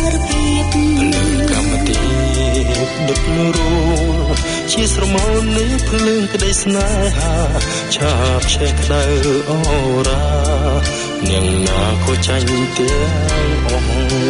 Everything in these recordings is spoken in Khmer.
សារភាពនឹងកម្មតិដឹករួជាស្រមោលនៃភ្លើងក្តីស្នេហាឆាបឆេះក្តៅអូរានាងណាក៏ចាញ់ទាំងអស់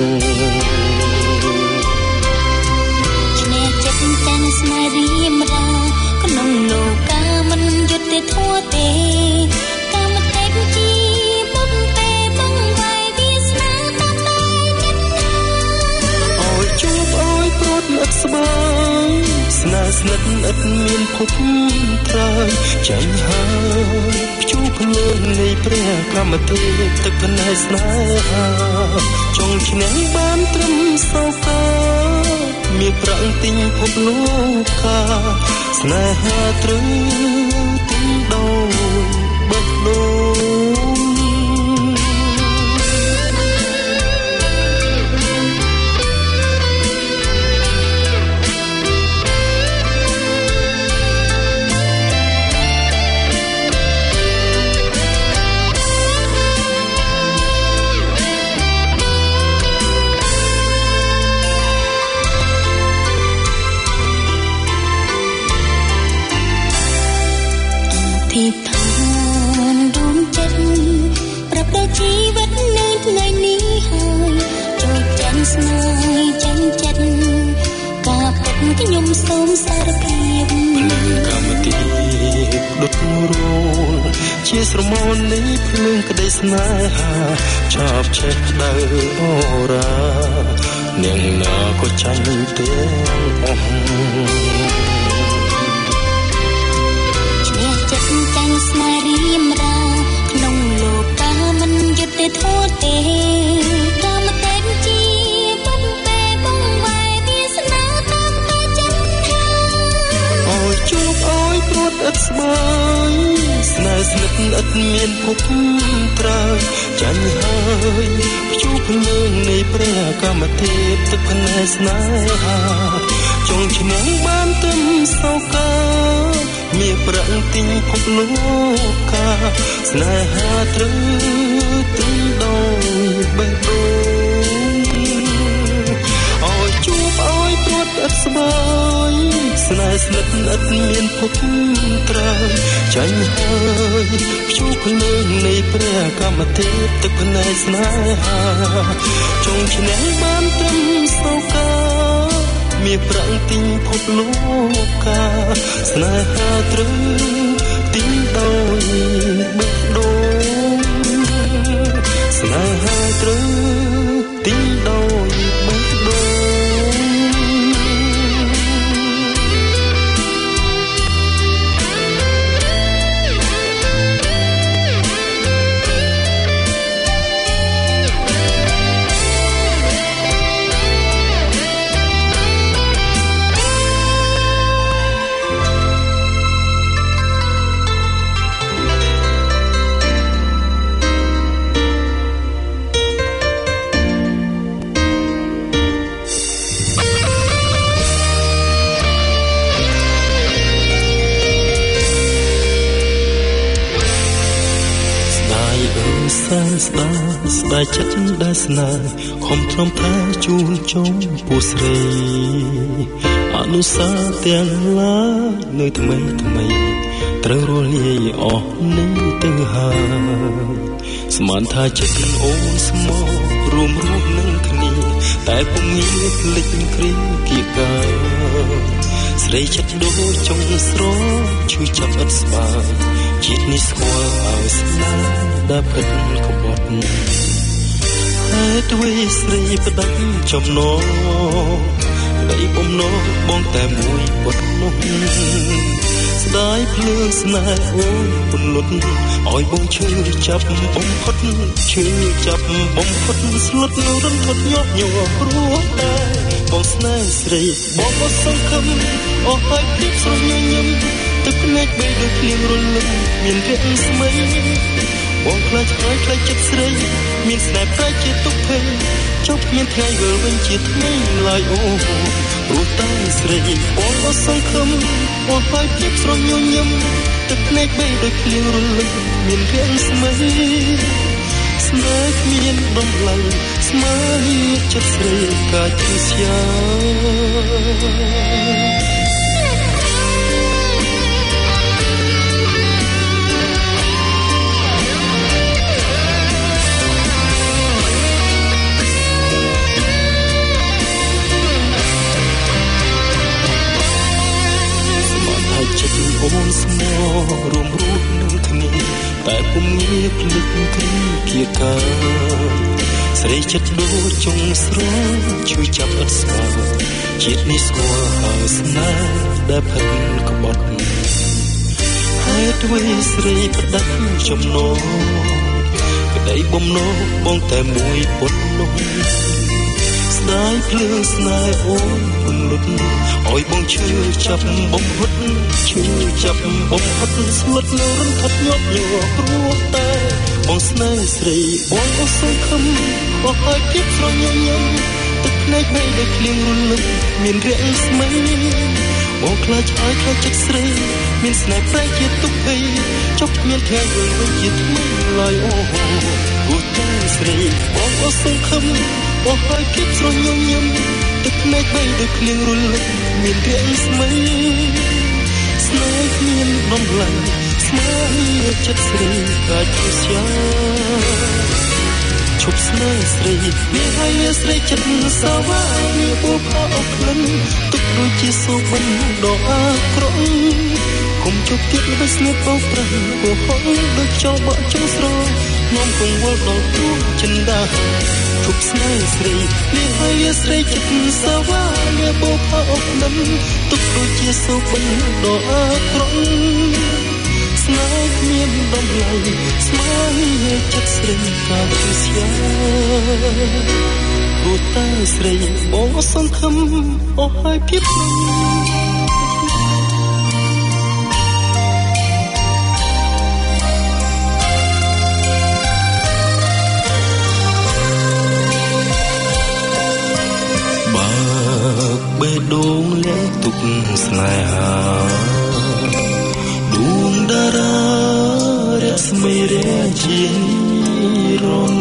ឆ្នេរចិត្តចាញ់ស្នេហ៍រៀមរាក្នុងលោកាមិនយុត្តិធម៌ទេកម្មតិជាបុព្វពេបង្វាយវាសនាតាមតែចិត្តណាអើយជួបអើយព្រួតនឹកស្បើយស្នេហ៍ស្និទ្ធឥតមានភពត្រើយចាញ់ហើយភ្ជួរភ្លើងនៃព្រះកម្មតិទឹកភ្នែកស្នេហាចង់ឈ្នះបានត្រឹមសោកាមានប្រាំងទិញភពលោកកាស្នេហាត្រូវទិញដោយបេះដូងពីឋានដួងចិត្តប្រាប់ដល់ជីវិតនៅថ្ងៃនេះហើយចូលចាញ់ស្នេហ៍ចាញ់ចិត្តការពិតខ្ញុំសូមសារភាពកម្មតិដុតរួលជាស្រមោលនៃភ្លើងក្តីស្នេហាឆាបឆេះក្តៅអូរានាងណាក៏ចាញ់ទាំងអស់ចិត្តចាញ់ស្នេហ៍រៀមរាក្នុងលោកាមិនយុត្តិធម៌ទេកម្មតិជាបុព្វពេបង្វាយវាសនាតាមតែចិត្តណាអើយជួបអើយព្រួតឥតស្បើយស្នេហ៍ស្និទ្ធឥតមានភពត្រើយចាញ់ហើយភ្ជួរភ្លើងនៃព្រះកម្មតិទឹកភ្នែកស្នេហាចង់ឈ្នះបានទឹមសោកាមានប្រាំងទិញភពលោកកាស្នេហាត្រូវទិញដោយបេះដូងអើយជួបអើយព្រួតឥតស្បើយស្នេហ៍ស្និទ្ធឥតមានភពត្រើយចាញ់ហើយភ្ជួរភ្លើងនៃព្រះកម្មតិទឹកភ្នែកស្នេហាចង់ឈ្នះបានទឹមសោកាមានប្រាំងទិញភពលោកកាស្នេហាត្រូវទិញដោយបេះដូងស្នេហាត្រូវទិញដោយបេះដូងស្ដាយចិត្តដែលស្នេហ៍ខំទ្រាំថាជូនចុងពូស្រីអនុសាទាំងឡាយនៅថ្មីថ្មីត្រូវរលាយអស់នេះទៅហើយស្មានថាចិត្តអូនស្មោះរួមរស់នឹងគ្នាតែពុំមានភ្លេចគ្រាគៀកាស្រីចិត្តដូចចង់ស្រឈឺចាប់ឥតស្បើយជាតិនេះស្គាល់ឲ្យស្នេហ៍ដែលពិតក្បត់ហេតុអ្វីស្រីផ្ដាច់ចំណងនៃបំណងបងតែមួយពុតនោះស្ដាយភ្លើងស្នេហ៍អូនពន្លត់ឲ្យបងឈឺចាប់បំផុតឈឺចាប់បំផុតស្លុតនៅរន្ធត់ញាប់ញ័រព្រោះតែបងស្នេហ៍ស្រីបងអត់សង្ឃឹមអស់ហើយព្រៀបស្រញញឹមទឹកភ្នែកបីដូចភ្លៀងរលឹមមានរយៈស្មីបងខ្លាចហើយខ្លាចចិត្តស្រីមានស្នេហ៍ប្រែជាទុក្ខភ័យចប់មានថ្ងៃវិលវិញជាថ្មីឡើយអូព្រោះតែស្រីបងអត់សង្ឃឹមអស់ហើយព្រៀបស្រញញឹមទឹកភ្នែកបីដូចភ្លៀងរលឹមមានរយៈស្មីស្នេហ៍មានបំឡៃស្មើចិត្តស្រីកាច់ស្យាចិត្តអូនស្មោរួមរស់នឹងគ្នាតែពុំងាយភ្លេចគ្រាគៀកាស្រីចិត្តដូចចុងស្រងជួយចាប់អត់ស្គាល់ជាតិនេះស្គាល់ហើយស្នេហ៍ដែលផិតក្បត់ហេតុអ្វីស្រីផ្ដាច់ចំណងក្តីបំណងបងតែមួយពុតនោះស្ដាយភ្លើងស្នេហ៍អូនពន្លត់ឲ្យបងឈឺចាប់បំផុតឈឺចាប់បំផុតស្លុតនៅរន្ធត់ញាប់ញ័រព្រោះតែបងស្នេហ៍ស្រីបងអស់សង្ឃឹមអស់ហើយភាពស្រញញឹមទឹកភ្នែកបីដែលភ្លៀងរលឹកមានរាក់ស្មីបងខ្លាចហើយខ្លាចចិត្តស្រីមានស្នេហ៍ប្រែជាទុក្ខភ័យចុកមានថ្ងៃយល់វិញជាថ្មីឡើយអូព្រោះតែស្រីបងអស់សង្ឃឹមអស់ហើយភាពស្រញញឹមទឹកភ្នែកបីដែលភ្លៀងរលឹកមានរាក់ស្មីស្នេហ៍មានបំឡៃស្មើចិត្តស្រីកាច់ស្យាឈប់ស្នេហ៍ស្រីមានហើយស្រីចិត្តសាវាមានពូផោអក្លិនទុកដូចជាសូបិនដ៏អាក្រក់គុំជប់ទៀតបិស្នេហ៍បងប្រឹងពូហងដូចចោលបក់ចុងស្រងំកងវល់ដល់ទូចិនដាឈប់ស្នេហ៍ស្រីមានហើយស្រីចិត្តសាវាមានពូផោអក្លិនទុកដូចជាសូបិនដ៏អាក្រក់ស្នេហ៍មានដំឡៃស្មើចិត្តស្រីកាច់ស្យាព្រោះតែស្រីបងសង្ឃឹមអស់ហើយភាពស្រញ់បើបេះដូងលាក់ទុកស្នេហាដួងតារារស្មីរាជារន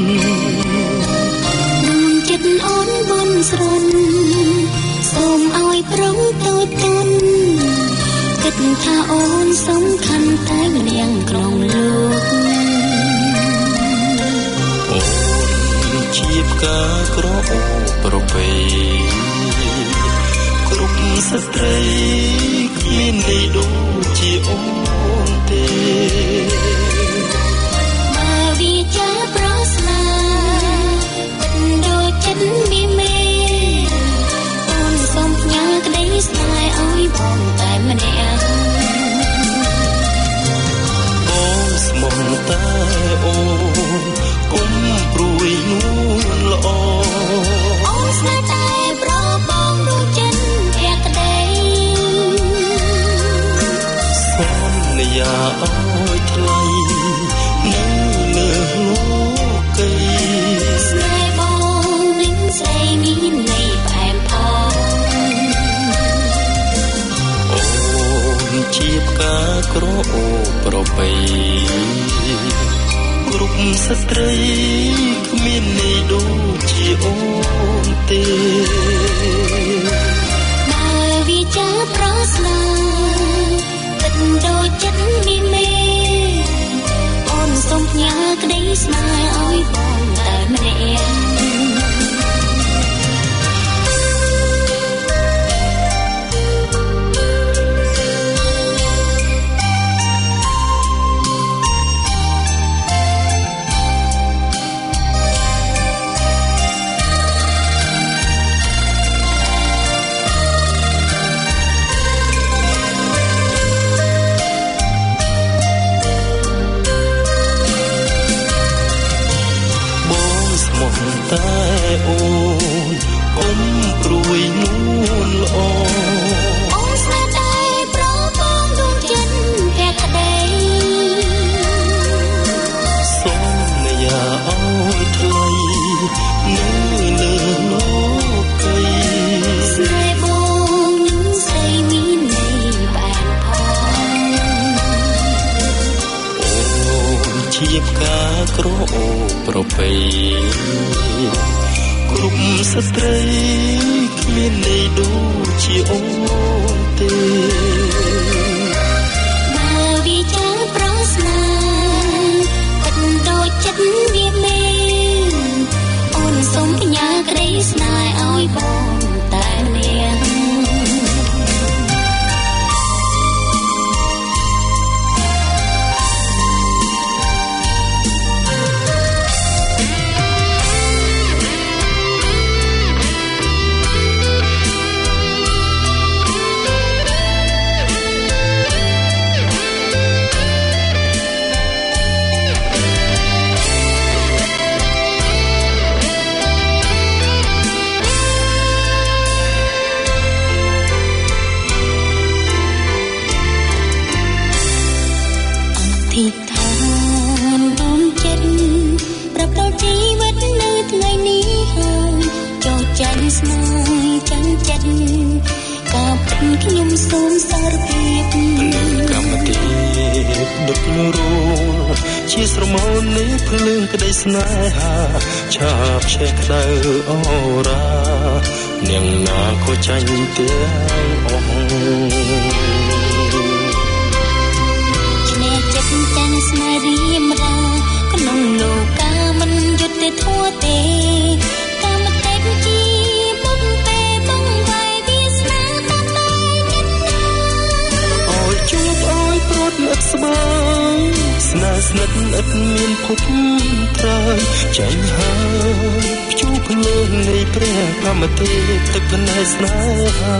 ដួងចិត្តអូនបនស្រន់សូមឲ្យប្រងតូចតន់គិតថាអូនសំខាន់តែម្នាក់ក្នុងលោកអូនជាផ្កាក្រអូប្រពៃគ្រប់ស្ត្រីគ្មានន័យដូចជាអូនទេបើវាចាប្រស្នាដូចចិត្តមានមេអូនសូមផ្ញើក្តីស្នេហ៍ឲ្យបងតែម្នាក់បងស្មោះតែអូនគុំព្រួយនួនល្អអូនស្នេហ៍តែប្របងដូចចិត្តក្តីសន្យាអើយថ្លៃនៅលើលោកីស្នេហ៍បងនឹងស្រីមានន័យផ្អែមផងអូនជាផ្កាក្រអូប្រពៃគ្រប់ស្ត្រីគ្មានន័យដូចជាអូនទេបើវាចាប្រស្នាដូចចិត្តមានមេអូនសូមផ្ញើក្តីស្នេហ៍ឲ្យបងតែម្នាក់តែអូនអុំព្រួយនួនល្អអូនស្នេហ៍តែប្របងដូចចិត្តក្តីសូមយាអើយថ្លៃនៅលើលោកីស្នេហ៍បងនឹងស្រីមានន័យបែបផងអូនជាផ្កាក្រអូប្រពៃគ្រប់ស្ត្រីគ្មានន័យដូចជាអូនទេបើវាចាំប្រស្នាគិតដូចចិត្តវាមេអូនសូមផ្ញើក្តីស្នេហ៍ឲ្យបងតែនាងស្នេហ៍ចាំចិត្តកាប់ខ្ញុំសូមសារភាពកម្មទេដឹករួជាស្រមោលនេះភ្លើងក្តីស្នេហាឆាបឆេះក្តៅអរ៉ានាងណាក៏ចាញ់ទាំងអស់ឆ្នេរចិត្តទាំងស្នេហ៍រៀមរាក្នុងលោកាមិនយុត្តិធម៌ទេកម្មទេជាជួបអើយព្រួតអត់ស្បើយស្នេហ៍ស្និទ្ធឥតមានភពត្រើយចាញ់ហើយភ្ជួរភ្លើងនៃព្រះកម្មទេទឹកភ្នែកស្នេហា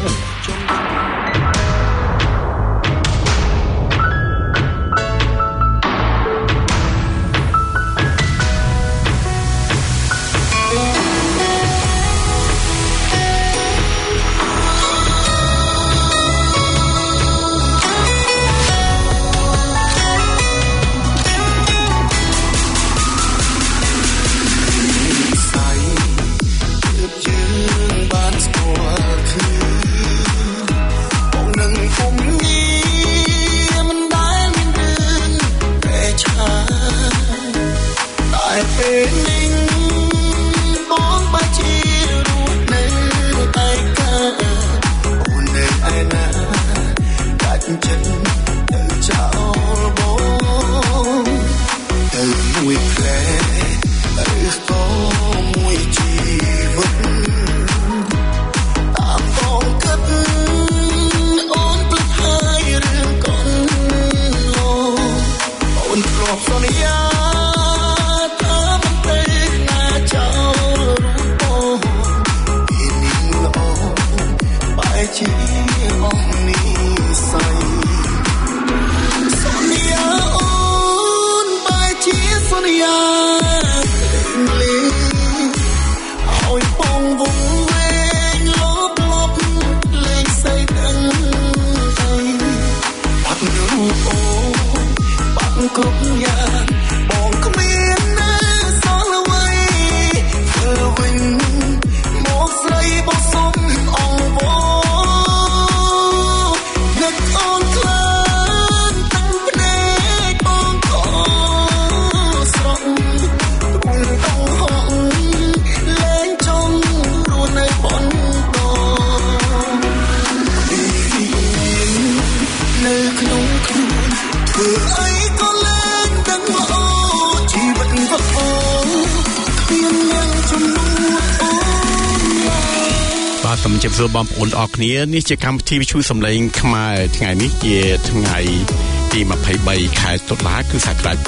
សូមជម្រាបសួរបងប្អូនអរគ្នានេះជាកម្មវិធីវិទ្យុសំឡេងខ្មែរថ្ងៃនេះជាថ្ងៃទី23ខែតុលាគឺសករាជ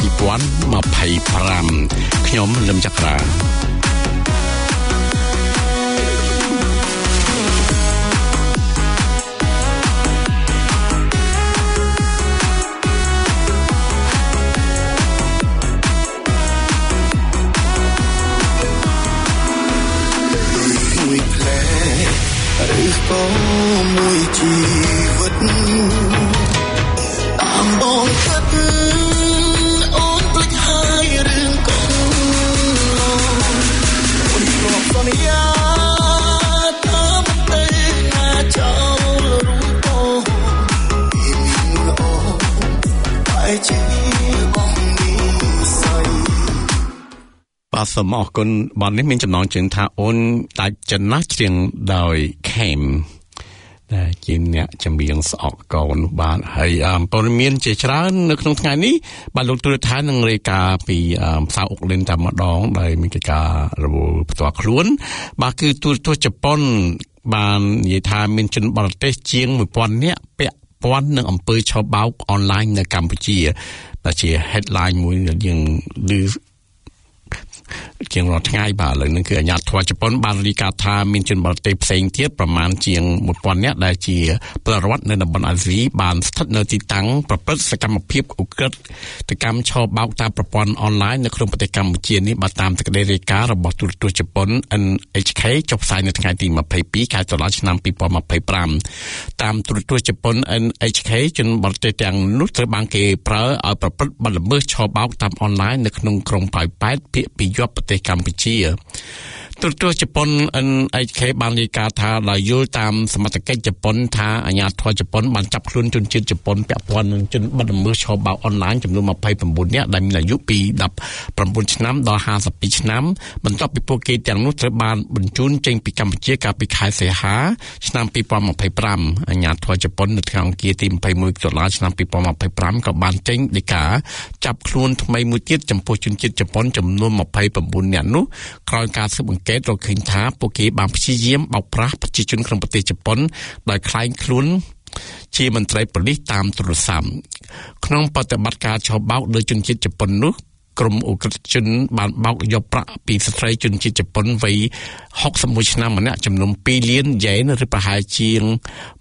2025ខ្ញុំលឹមចក្រាក៏មួយជីវិតតាមបងគិតអូនភ្លេចហើយរឿងកូនអូនធ្លាប់សន្យាថាមិនទៅណាចោលរូបអូនពីនេះអូនតែជាបងនេះស័យបាទសូមអរគុណបាទនេះមានចំណងជើងថាអូនដាច់ចំណាស់ជាងដោយខេមដែលជាអ្នកចម្រៀងស្អកកនបាទហើយព័ត៌មានជាច្រើននៅក្នុងថ្ងៃនេះបាទលោកទូរទស្សន៍នឹងរាយការណ៍ពីផ្សារអុកលិនតែម្ដងដែលមានកិច្ចការរវល់ផ្ទាល់ខ្លួនបាទគឺទូរទស្សន៍ជប៉ុនបាននិយាយថាមានជនបរទេសជាង 1000 នាក់ពាក់ព័ន្ធនឹងអំពើឆបោកអនឡាញនៅកម្ពុជាដែលជា headline មួយដែលយើងឮជាងរាល់ថ្ងៃបាទឥឡូវនេះគឺអាជ្ញាធរជប៉ុនបានរាយការណ៍ថាមានជនបរទេសផ្សេងទៀតប្រមាណជាង 1000 នាក់ដែលជាពលរដ្ឋនៅតំបន់អាស៊ីបានស្ថិតនៅទីតាំងប្រព្រឹត្តសកម្មភាពឧក្រិដ្ឋកម្មឆបោកតាមប្រព័ន្ធអនឡាញនៅក្នុងប្រទេសកម្ពុជានេះបាទតាមសេចក្តីរាយការណ៍របស់ទូរទស្សន៍ជប៉ុន NHK ចុះផ្សាយនៅថ្ងៃទី22ខែតុលាឆ្នាំ2025តាមទូរទស្សន៍ជប៉ុន NHK ជនបរទេសទាំងនោះត្រូវបានគេប្រើឲ្យប្រព្រឹត្តបទល្មើសឆបោកតាមអនឡាញនៅក្នុងក្រុងប៉ោយប៉ែតភាគពីយប់ប្រទេសកម្ពុជាទូរទស្សន៍ជប៉ុន NHK បានរាយការណ៍ថាដោយយល់តាមសមត្ថកិច្ចជប៉ុនថាអាជ្ញាធរជប៉ុនបានចាប់ខ្លួនជនជាតិជប៉ុនពាក់ព័ន្ធនឹងជនបទល្មើសឆបោកអនឡាញចំនួន29នាក់ដែលមានអាយុពី19ឆ្នាំដល់52ឆ្នាំបន្ទាប់ពីពួកគេទាំងនោះត្រូវបានបញ្ជូនចេញពីកម្ពុជាកាលពីខែសីហាឆ្នាំ2025អាជ្ញាធរជប៉ុននៅថ្ងៃអង្គារទី21តុលាឆ្នាំ2025ក៏បានចេញដីកាចាប់ខ្លួនថ្មីមួយទៀតចំពោះជនជាតិជប៉ុនចំនួន29នាក់នោះក្រោយការស៊ើបអង្កេតរកឃើញថាពួកគេបានព្យាយាមបោកប្រាស់ប្រជាជនក្នុងប្រទេសជប៉ុនដោយក្លែងខ្លួនជាមន្ត្រីប៉ូលីសតាមទូរស័ព្ទក្នុងបប្រតិបត្តិការឆបោកលើជនជាតិជប៉ុននោះក្រុមឧក្រិដ្ឋជនបានបោកយកប្រាក់ពីស្ត្រីជនជាតិជប៉ុនវ័យ61ឆ្នាំម្នាក់ចំនួន2លានយ៉េនឬប្រហែលជាង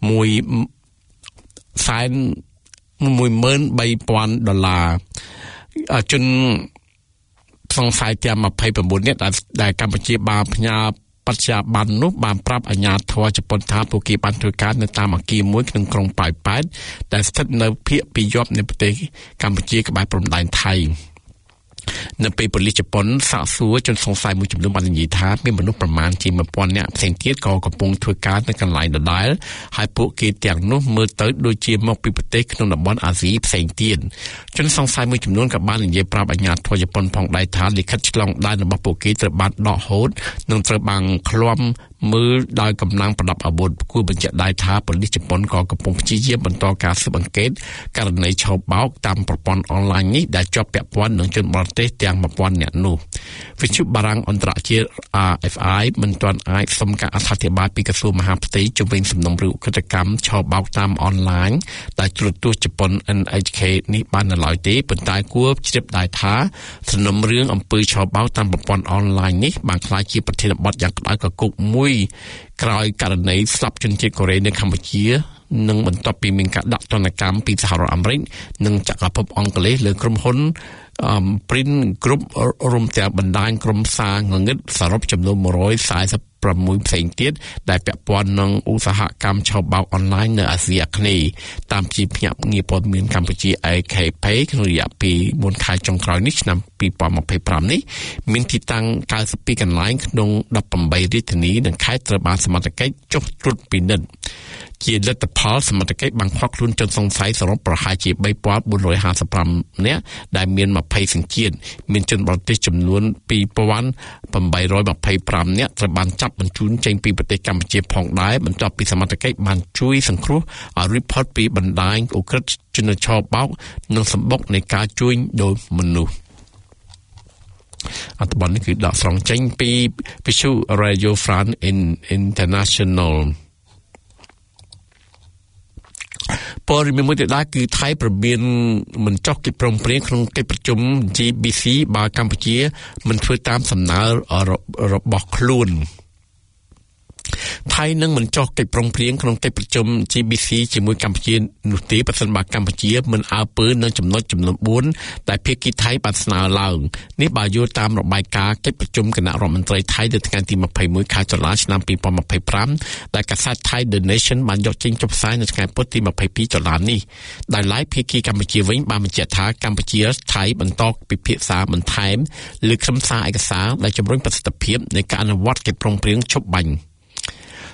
$1,13,000 ជនសង្ស័យទាំង29នាក់ដែលកម្ពុជាបានផ្ញើបច្ចុប្បន្ននោះបានប្រាប់អាជ្ញាធរជប៉ុនថាពួកគេបានធ្វើការនៅតាមអគារមួយក្នុងក្រុងប៉ោយប៉ែតដែលស្ថិតនៅភាគពីយប់នៃប្រទេសកម្ពុជាក្បែរព្រំដែនថៃនៅពេលប៉ូលីសជប៉ុនសាកសួរជនសង្ស័យមួយចំនួនបាននិយាយថាមានមនុស្សប្រមាណជា 1000 នាក់ផ្សេងទៀតក៏កំពុងធ្វើការនៅកន្លែងដដែលហើយពួកគេទាំងនោះមើលទៅដូចជាមកពីប្រទេសក្នុងតំបន់អាស៊ីផ្សេងទៀតជនសង្ស័យមួយចំនួនក៏បាននិយាយប្រាប់អាជ្ញាធរជប៉ុនផងដែរថាលិខិតឆ្លងដែនរបស់ពួកគេត្រូវបានដកហូតនិងត្រូវបានឃ្លាំមើលដោយកម្លាំងប្រដាប់អាវុធគួរបញ្ជាក់ដែរថាប៉ូលីសជប៉ុនក៏កំពុងព្យាយាមបន្តការស៊ើបអង្កេតករណីឆបោកតាមប្រព័ន្ធអនឡាញនេះដែលជាប់ពាក់ព័ន្ធនឹងជនបរទេសទាំង 1000 នាក់នោះវិទ្យុបារាំងអន្តរជាតិ RFI មិនទាន់អាចសុំការអធិប្បាយពីក្រសួងមហាផ្ទៃជុំវិញសំណុំរឿងឧក្រិដ្ឋកម្មឆបោកតាមអនឡាញដែលទូរទស្សន៍ជប៉ុន NHK នេះបាននៅឡើយទេប៉ុន្តែគួរជ្រាបដែរថាសំណុំរឿងអំពើឆបោកតាមប្រព័ន្ធអនឡាញនេះបានក្លាយជាប្រធានបទយ៉ាងក្តៅកគុកមួយក្រោយករណីស្លាប់ជនជាតិកូរ៉េនៅកម្ពុជានិងបន្ទាប់ពីមានការដាក់ទណ្ឌកម្មពីសហរដ្ឋអាមេរិកនិងចក្រភពអង់គ្លេសលើក្រុមហ៊ុនPrint Group រួមទាំងបណ្ដាញក្រុមសារងងឹតសរុបចំនួន146ផ្សេងទៀតដែលពាក់ព័ន្ធនឹងឧស្សាហកម្មឆបោកអនឡាញនៅអាស៊ីអាគ្នេយ៍តាមជាភ្នាក់ងារព័ត៌មានកម្ពុជា AKP ក្នុងរយៈពេល4ខែចុងក្រោយនេះឆ្នាំ2025នេះមានទីតាំង92កន្លែងក្នុង18រាជធានីនិងខេត្តត្រូវបានសមត្ថកិច្ចចុះត្រួតពិនិត្យជាលទ្ធផលសមត្ថកិច្ចបានឃាត់ខ្លួនជនសង្ស័យសរុបប្រហែលជា 3455 នាក់ដែលមាន20សញ្ជាតិមានជនបរទេសចំនួន 2825 នាក់ត្រូវបានចាប់បញ្ជូនចេញពីប្រទេសកម្ពុជាផងដែរបន្ទាប់ពីសមត្ថកិច្ចបានជួយសង្គ្រោះឲ្យរៀបផុតពីបណ្ដាញឧក្រិដ្ឋជនឆបោកនិងសម្បុកនៃការជួញដូរមនុស្សអត្ថបទនេះគឺដកស្រង់ចេញពីវិទ្យុ Radio France Internationalព័ត៌មានមួយទៀតគឺថៃប្រមានមិនចុះកិច្ចព្រមព្រៀងក្នុងកិច្ចប្រជុំ GBC បើកម្ពុជាមិនធ្វើតាមសំណើរបស់ខ្លួនថៃនឹងមិនចុះកិច្ចព្រមព្រៀងក្នុងកិច្ចប្រជុំ GBC ជាមួយកម្ពុជានោះទេប្រសិនបើកម្ពុជាមិនអើពើនឹងចំណុចចំនួន4ដែលភាគីថៃបានស្នើឡើងនេះបើយល់តាមរបាយការណ៍កិច្ចប្រជុំគណៈរដ្ឋមន្ត្រីថៃនៅថ្ងៃទី21ខែតុលាឆ្នាំ2025ដែលកាសែត Thai The Nation បានយកចេញចុះផ្សាយនៅថ្ងៃពុធទី22តុលានេះដែលឡែកភាគីកម្ពុជាវិញបានបញ្ជាក់ថាកម្ពុជាថៃបន្តពិភាក្សាបន្ថែមលើខ្លឹមសារឯកសារដែលជំរុញប្រសិទ្ធភាពនៃការអនុវត្តកិច្ចព្រមព្រៀងឈប់បាញ់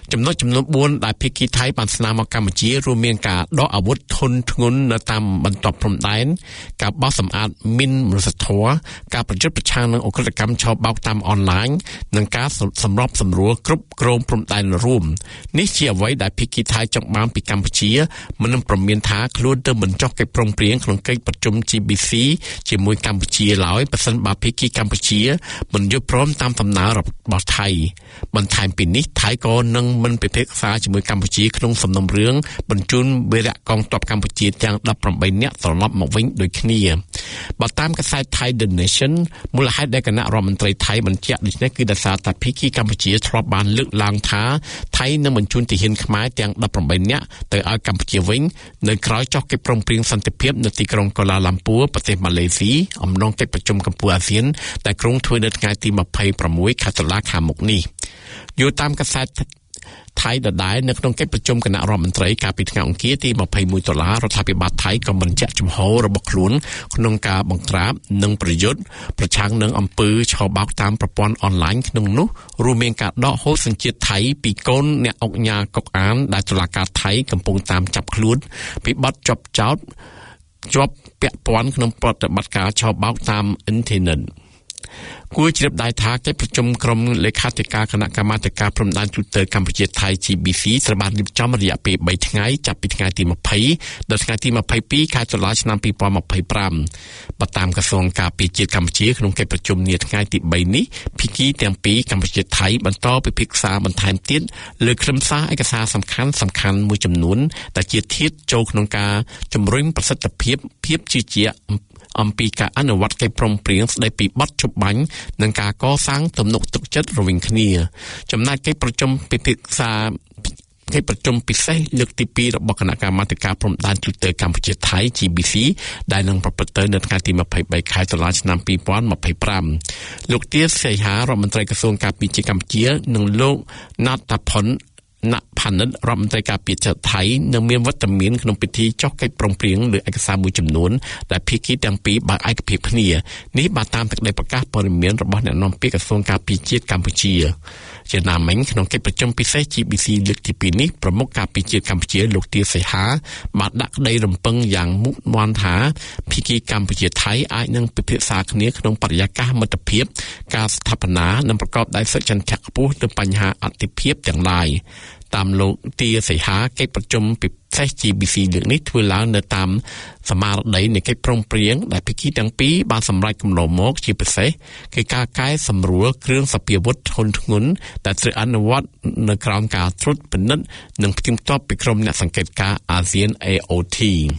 ចំណុចចំនួន4ដែលភាគីថៃបានស្នើមកកម្ពុជារួមមានការដកអាវុធធុនធ្ងន់នៅតាមបន្ទាត់ព្រំដែនការបោះសម្អាតមីនមនុស្សធម៌ការប្រយុទ្ធប្រឆាំងនឹងអ ក្រិតកម្មឆបោកតាមអនឡាញនិងការសម្របសម្រួលគ្រប់គ្រងព្រំដែនរួមនេះជាអ្វីដែលភាគីថៃចង់បានពីកម្ពុជាមិននឹងព្រមានថាខ្លួនទៅមិនចុះកិច្ចព្រមព្រៀងក្នុងកិច្ចប្រជុំ GBC ជាមួយកម្ពុជាឡើយបើសិនបើភាគីកម្ពុជាមិនយល់ព្រមតាមដំណើររបស់ថៃបន្ថែមពីនេះថៃក៏នឹងមិនពិភាក្សាជាមួយកម្ពុជាក្នុងសំណុំរឿងបញ្ជូនវីរៈកងទ័ពកម្ពុជាទាំង18នាក់ត្រឡប់មកវិញដូចគ្នាបើតាមកាសែត Thai The Nation មូលហេតុដែលគណៈរដ្ឋមន្ត្រីថៃបញ្ជាក់ដូចនេះគឺដោយសារតែភាគីកម្ពុជាធ្លាប់បានលើកឡើងថាថៃនឹងបញ្ជូនទាហានខ្មែរទាំង18នាក់ទៅឲ្យកម្ពុជាវិញនៅក្រៅចុះកិច្ចព្រមព្រៀងសន្តិភាពនៅទីក្រុងកូឡាឡាំពួរប្រទេសម៉ាឡេស៊ីអំឡុងកិច្ចប្រជុំកម្ពុជាអាស៊ានដែលក្រុងធ្វើនៅថ្ងៃទី26ខែតុលាខាងមុខនេះយោតាមកាសែតថៃដដែលនៅក្នុងកិច្ចប្រជុំគណៈរដ្ឋមន្ត្រីកាលពីថ្ងៃអង្គារទី21តុលារដ្ឋាភិបាលថៃក៏បញ្ជាក់ចំហរបស់ខ្លួនក្នុងការបង្ក្រាបនិងប្រយុទ្ធប្រឆាំងនឹងអំពើឆបោកតាមប្រព័ន្ធអនឡាញក្នុងនោះរួមមានការដកហូតសញ្ជាតិថៃពីកូនអ្នកអង្គញាកុកអានដែលតុលាការថៃកំពុងតាមចាប់ខ្លួនពីបទជាប់ចោទជាប់ពាក់ព័ន្ធក្នុងប្រតិបត្តិការឆបោកតាមអ៊ីនធឺណិតគួរជ្រាបដែរថាកិច្ចប្រជុំក្រុមលេខាធិការគណៈកម្មាធិការព្រំដែនទូតកម្ពុជាថៃ GBC ត្រូវបានរៀបចំរយៈពេល3ថ្ងៃចាប់ពីថ្ងៃទី20ដល់ថ្ងៃទី22ខែតុលាឆ្នាំ2025បើតាមក្រសួងការពារជាតិកម្ពុជាក្នុងកិច្ចប្រជុំនាថ្ងៃទី3នេះភាគីទាំងពីរកម្ពុជាថៃបន្តពិភាក្សាបន្ថែមទៀតលើខ្លឹមសារឯកសារសំខាន់មួយចំនួនដែលជាធាតុចូលក្នុងការជំរុញប្រសិទ្ធភាពជឿជាក់អំពីការអនុវត្តកិច្ចព្រមព្រៀងស្តីពីបទជប់បាញ់និងការកសាងទំនុកទឹកចិត្តរវាងគ្នាចំណែកកិច្ចប្រជុំពិភាក្សាកិច្ចប្រជុំពិសេសលើកទី2របស់គណៈកម្មាធិការព្រំដែនទូតកម្ពុជាថៃ GBC ដែលនឹងប្រព្រឹត្តទៅនៅថ្ងៃទី23ខែតុលាឆ្នាំ2025លោកទាសីហារដ្ឋមន្ត្រីក្រសួងការពារជាតិកម្ពុជានិងលោកណាត់តាផុនណផានិតរដ្ឋមន្ត្រីការពារជាតិថៃនឹងមានវត្តមានក្នុងពិធីចុះកិច្ចព្រមព្រៀងលើឯកសារមួយចំនួនដែលភាគីទាំងពីរបានឯកភាពគ្នានេះបានតាមសេចក្តីប្រកាសព័ត៌មានរបស់អ្នកនាំពាក្យក្រសួងការពារជាតិកម្ពុជាជាណាមិញក្នុងកិច្ចប្រជុំពិសេស GBC លើកទី2នេះប្រមុខការពារជាតិកម្ពុជាលោកទាសីហាបានដាក់ក្តីរំពឹងយ៉ាងមុតមាំថាភាគីកម្ពុជាថៃអាចនឹងពិភាក្សាគ្នាក្នុងបរិយាកាសមិត្តភាពការស្ថាបនានិងប្រកបដោយសុចរិតខ្ពស់ទៅបញ្ហាអតិភិបទាំងឡាយតាមលោកទាសីហាកិច្ចប្រជុំពិសេស GBC លើកនេះធ្វើឡើងនៅតាមសមារតីនៃកិច្ចព្រមព្រៀងដែលភាគីទាំងពីរបានសម្រេចគម្រោងមកជាពិសេសគឺការកែសម្រួលគ្រឿងសព្វាវុធធុនធ្ងន់ដែលត្រូវអនុវត្តនៅក្រោមការត្រួតពិនិត្យនិងផ្ទៀងផ្ទាត់ពីក្រុមអ្នកសង្កេតការណ៍អាស៊ាន AOT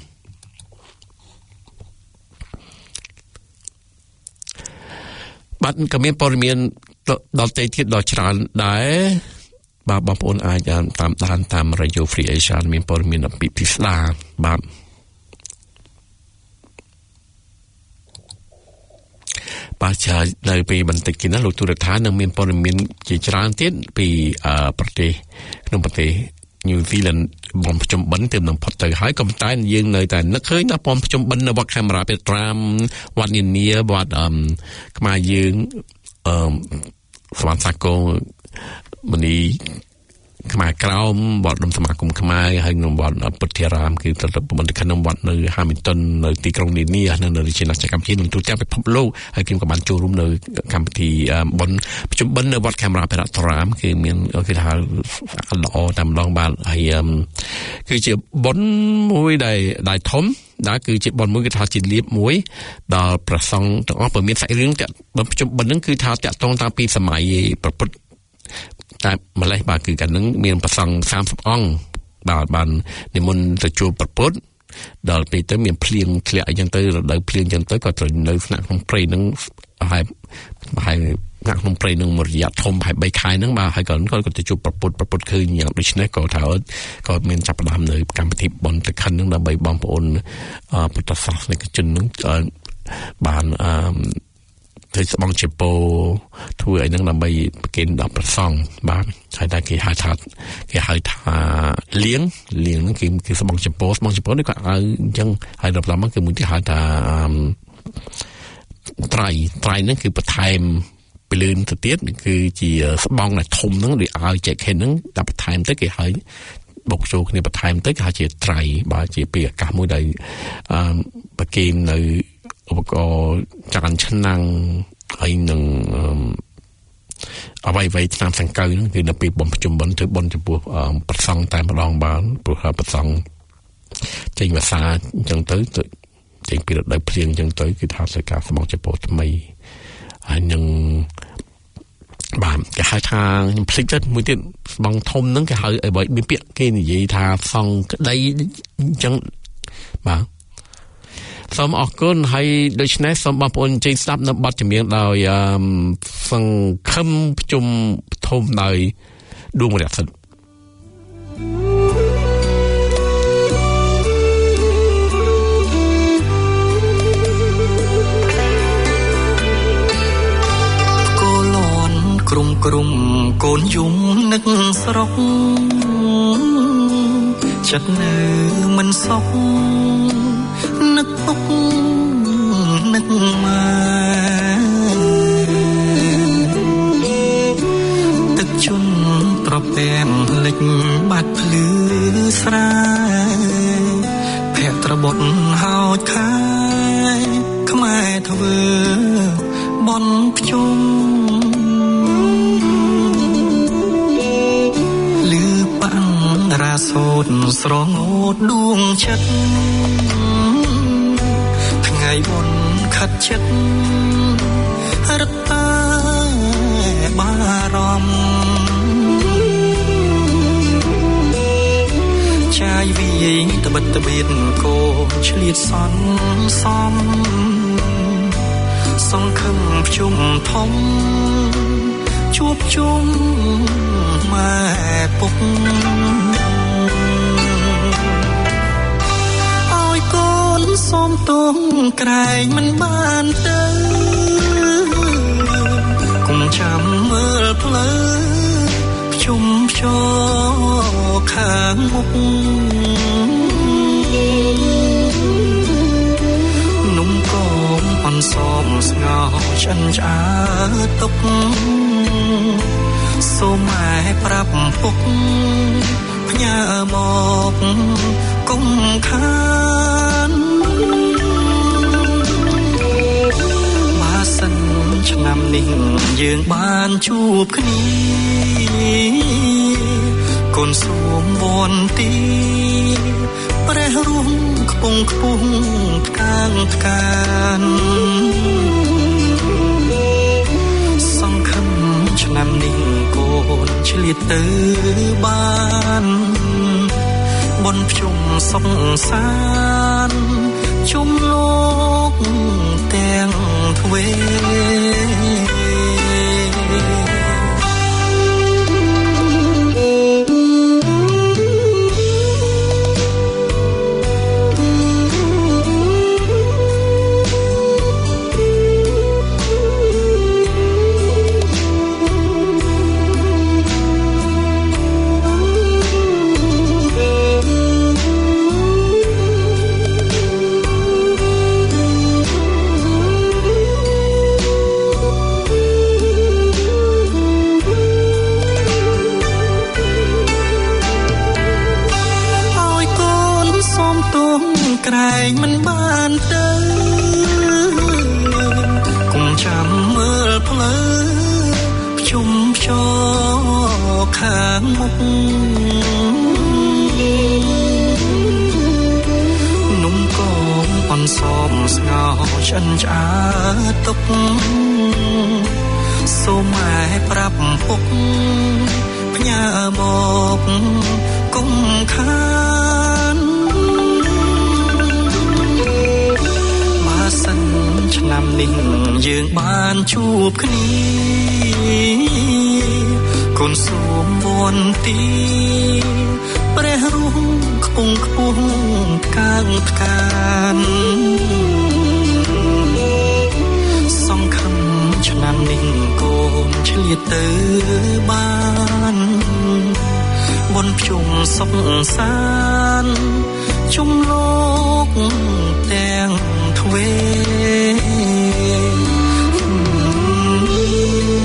បាទក៏មានព័ត៌មានដល់ទៅទៀតដល់ច្រើនដែរបាទបងប្អូនអាចតាមដានតាម Radio Free Asia មានព័ត៌មានអំពីពិស្ដាបាទបាទចានៅពេលបន្តិចនេះលោកទូរទស្សន៍នឹងមានព័ត៌មានជាច្រើនទៀតពីប្រទេសក្នុងប្រទេស New Zealand បំប្រជុំបិណ្ឌទើបនឹងផុតទៅហើយក៏ប៉ុន្តែយើងនៅតែនឹកឃើញថាបំប្រជុំបិណ្ឌនៅវត្តខេមរាពេត្រាមវត្តនានាវត្តខ្មែរយើងស្វានសាគរមនីខ្មែរក្រោមវត្តសមាគមខ្មែរហើយក្នុងវត្តពុទ្ធិរាមគឺទៅបន្តក្នុងវត្តនៅ Hamilton នៅទីក្រុងនានានៅរាជាណាចក្រកម្ពុជានិងទូទាំងពិភពលោកហើយខ្ញុំក៏បានចូលរួមនៅកម្មវិធីបុណ្យប្រជុំបិណ្ឌនៅវត្តខេមរាពេត្រាមគឺមានគេថាល្អតាមម្ដងបាទហើយគឺជាបុណ្យមួយដែលធំដែលគឺជាបុណ្យមួយគេថាជាលៀបមួយដល់ព្រះសង្ឃទាំងអស់ព្រោះមានសាច់រឿងប្រជុំបិណ្ឌហ្នឹងគឺថាតាក់ទងតាំងពីសម័យព្រះពុទ្ធតែម្លេះបាទគឺកាលហ្នឹងមានប្រសង់30អង្គបាទបាននិមន្តទៅជួបព្រះពុទ្ធដល់ពេលទៅមានភ្លៀងធ្លាក់អីចឹងទៅរដូវភ្លៀងចឹងទៅក៏ត្រូវនៅស្នាក់ក្នុងព្រៃហ្នឹងហើយក្នុងព្រៃនឹងមួយរយៈធំប្រហែល3ខែហ្នឹងបាទហើយក៏ទៅជួបប្រពុតឃើញយ៉ាងដូចនេះក៏ថាក៏មានចាប់ផ្ដើមនៅកម្មវិធីបុណ្យទៅខិនហ្នឹងដើម្បីបងប្អូនពុទ្ធសាសនិកជនហ្នឹងបានធ្វើស្បង់ជាពោធ្វើអីហ្នឹងដើម្បីប្រគេនដល់ព្រះសង្ឃបាទហើយតែគេហៅថាលៀងហ្នឹងគឺស្បង់ជាពោនេះក៏ឲ្យអញ្ចឹងហើយដល់ឡំគឺមួយទីហៅថាត្រៃហ្នឹងគឺបន្ថែមពីលឿនទៅទៀតគឺជាស្បង់ដែលធំហ្នឹងដូចឲ្យចែកខេនហ្នឹងតែបន្ថែមទៅគេឲ្យបុកចូលគ្នាបន្ថែមទៅគេហៅជាត្រៃបើជាពីអាកាសមួយដែលប្រគេននៅឧបករណ៍ចង្ហាន់ឆ្នាំងហើយនឹងអ្វីៗឆ្នាំសង្កូវហ្នឹងគឺនៅពេលបំប្រជុំបុណ្យធ្វើបុណ្យចំពោះព្រះសង្ឃតែម្ដងបានព្រោះព្រះសង្ឃចេញភាសាអញ្ចឹងទៅចេញពីរដូវភ្លៀងអញ្ចឹងទៅគឺថាជាការស្មោះចំពោះថ្មីហើយនឹងបាទគេហៅថាខ្ញុំភ្លេចទៅមួយទៀតស្បង់ធំហ្នឹងគេហៅឲ្យបើមានពាក្យគេនិយាយថាសង្ឃក្តីអញ្ចឹងបាទសូមអរគុណហើយដូច្នេះសូមបងប្អូនជិះស្ដាប់នៅបទចម្រៀងដោយសង្ឃឹមប្រជុំធំដោយដួងរះសិទ្ធក្រុមកូនយំនឹកស្រុកចិត្តនៅមិនសុខនឹកពុកនឹកម៉ែទឹកជន់ត្រពាំងលិចបាត់ភ្លឺស្រាយភ័ក្រត្របត់ហោចខាយខ្មែរធ្វើបន់ភ្ជុំរាសូតស្រងោតដួងចិត្តថ្ងៃបុណ្យខិតចិត្តរត់តាបារម្ភចាយវាយត្បិតត្បៀតគោឆ្លៀតសន់សំសង្ឃឹមភ្ជុំធំជួបជុំម៉ែពុកឲ្យកូនសូមទងក្រែងមិនបានទៅកុំចាំមើលផ្លូវភ្ជុំភ្ជោខាងមុខនំកងអនសមស្ងោចិនឆ្អើទុកសូមម៉ែប្រាប់ពុកផ្ញើមកកុំខានបើសិនឆ្នាំនេះយើងបានជួបគ្នាកូនសូមវន្ទីព្រះរស់ខ្ពង់ខ្ពស់ផ្កាងផ្កានសង្ឃឹមឆ្នាំនេះកូនឆ្លៀតទៅបានបុណ្យភ្ជុំសុខសាន្តជុំលោកទាំងទ្វេក្រែងមិនបានទៅកុំចាំមើលផ្លូវភ្ជុំភ្ជោខាងមុខនំកងអនសមស្ងោចិនឆ្អើទុកសូមម៉ែប្រាប់ពុកផ្ញើមកកុំខានសិនឆ្នាំនេះយើងបានជួបគ្នាកូនសូមវន្ទីព្រះរស់ខ្ពង់ខ្ពស់ផ្កាងផ្កានសង្ឃឹមឆ្នាំនេះកូនឆ្លៀតទៅបានបុណ្យភ្ជុំសុខសាន្តជុំលោកទាំងទ្វេ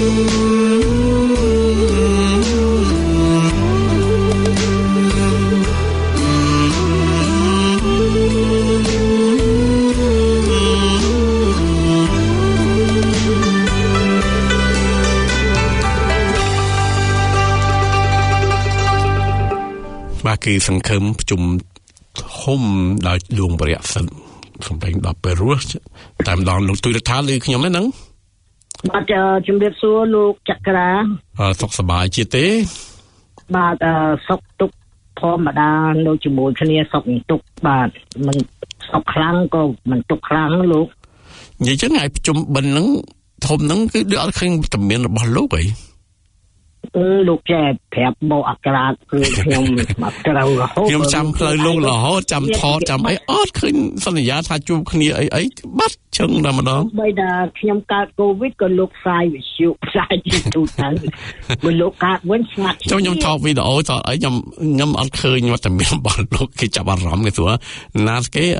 បាទគឺសង្ឃឹមជុំហុំដោយលួងបរិយសិនសំដែងដល់ពេលរស់តែម្ដងលោកទូរថាឮខ្ញុំហ្នឹងបាទជំរាបសួរលោកចក្រាសុខសប្បាយជាទេបាទសុខទុក្ខធម្មតានៅជាមួយគ្នាសុខទុក្ខបាទមិនសុខខ្លាំងក៏មិនទុក្ខខ្លាំងលោកនិយាយចឹងឲ្យប្រជុំបិណ្ឌហ្នឹងធំហ្នឹងគឺដូចអត់ឃើញតំមានរបស់លោកអីលោកចេះប្រាប់បោអក្រាតគឺខ្ញុំមកត្រូវរហូតខ្ញុំចាំផ្លូវលោករហូតចាំថតចាំអីអត់ឃើញសន្យាថាជួបគ្នាអីបាត់ជឹងតែម្ដងបីថាខ្ញុំកើតកូវីដក៏លោកផ្សាយវិទ្យុផ្សាយទីទូទៅបើលោកកើតវិញស្ងាត់ខ្ញុំថតវីដេអូថតអីខ្ញុំអត់ឃើញវត្តមានរបស់លោកគេចាប់អារម្មណ៍គេសួរណាស់គេ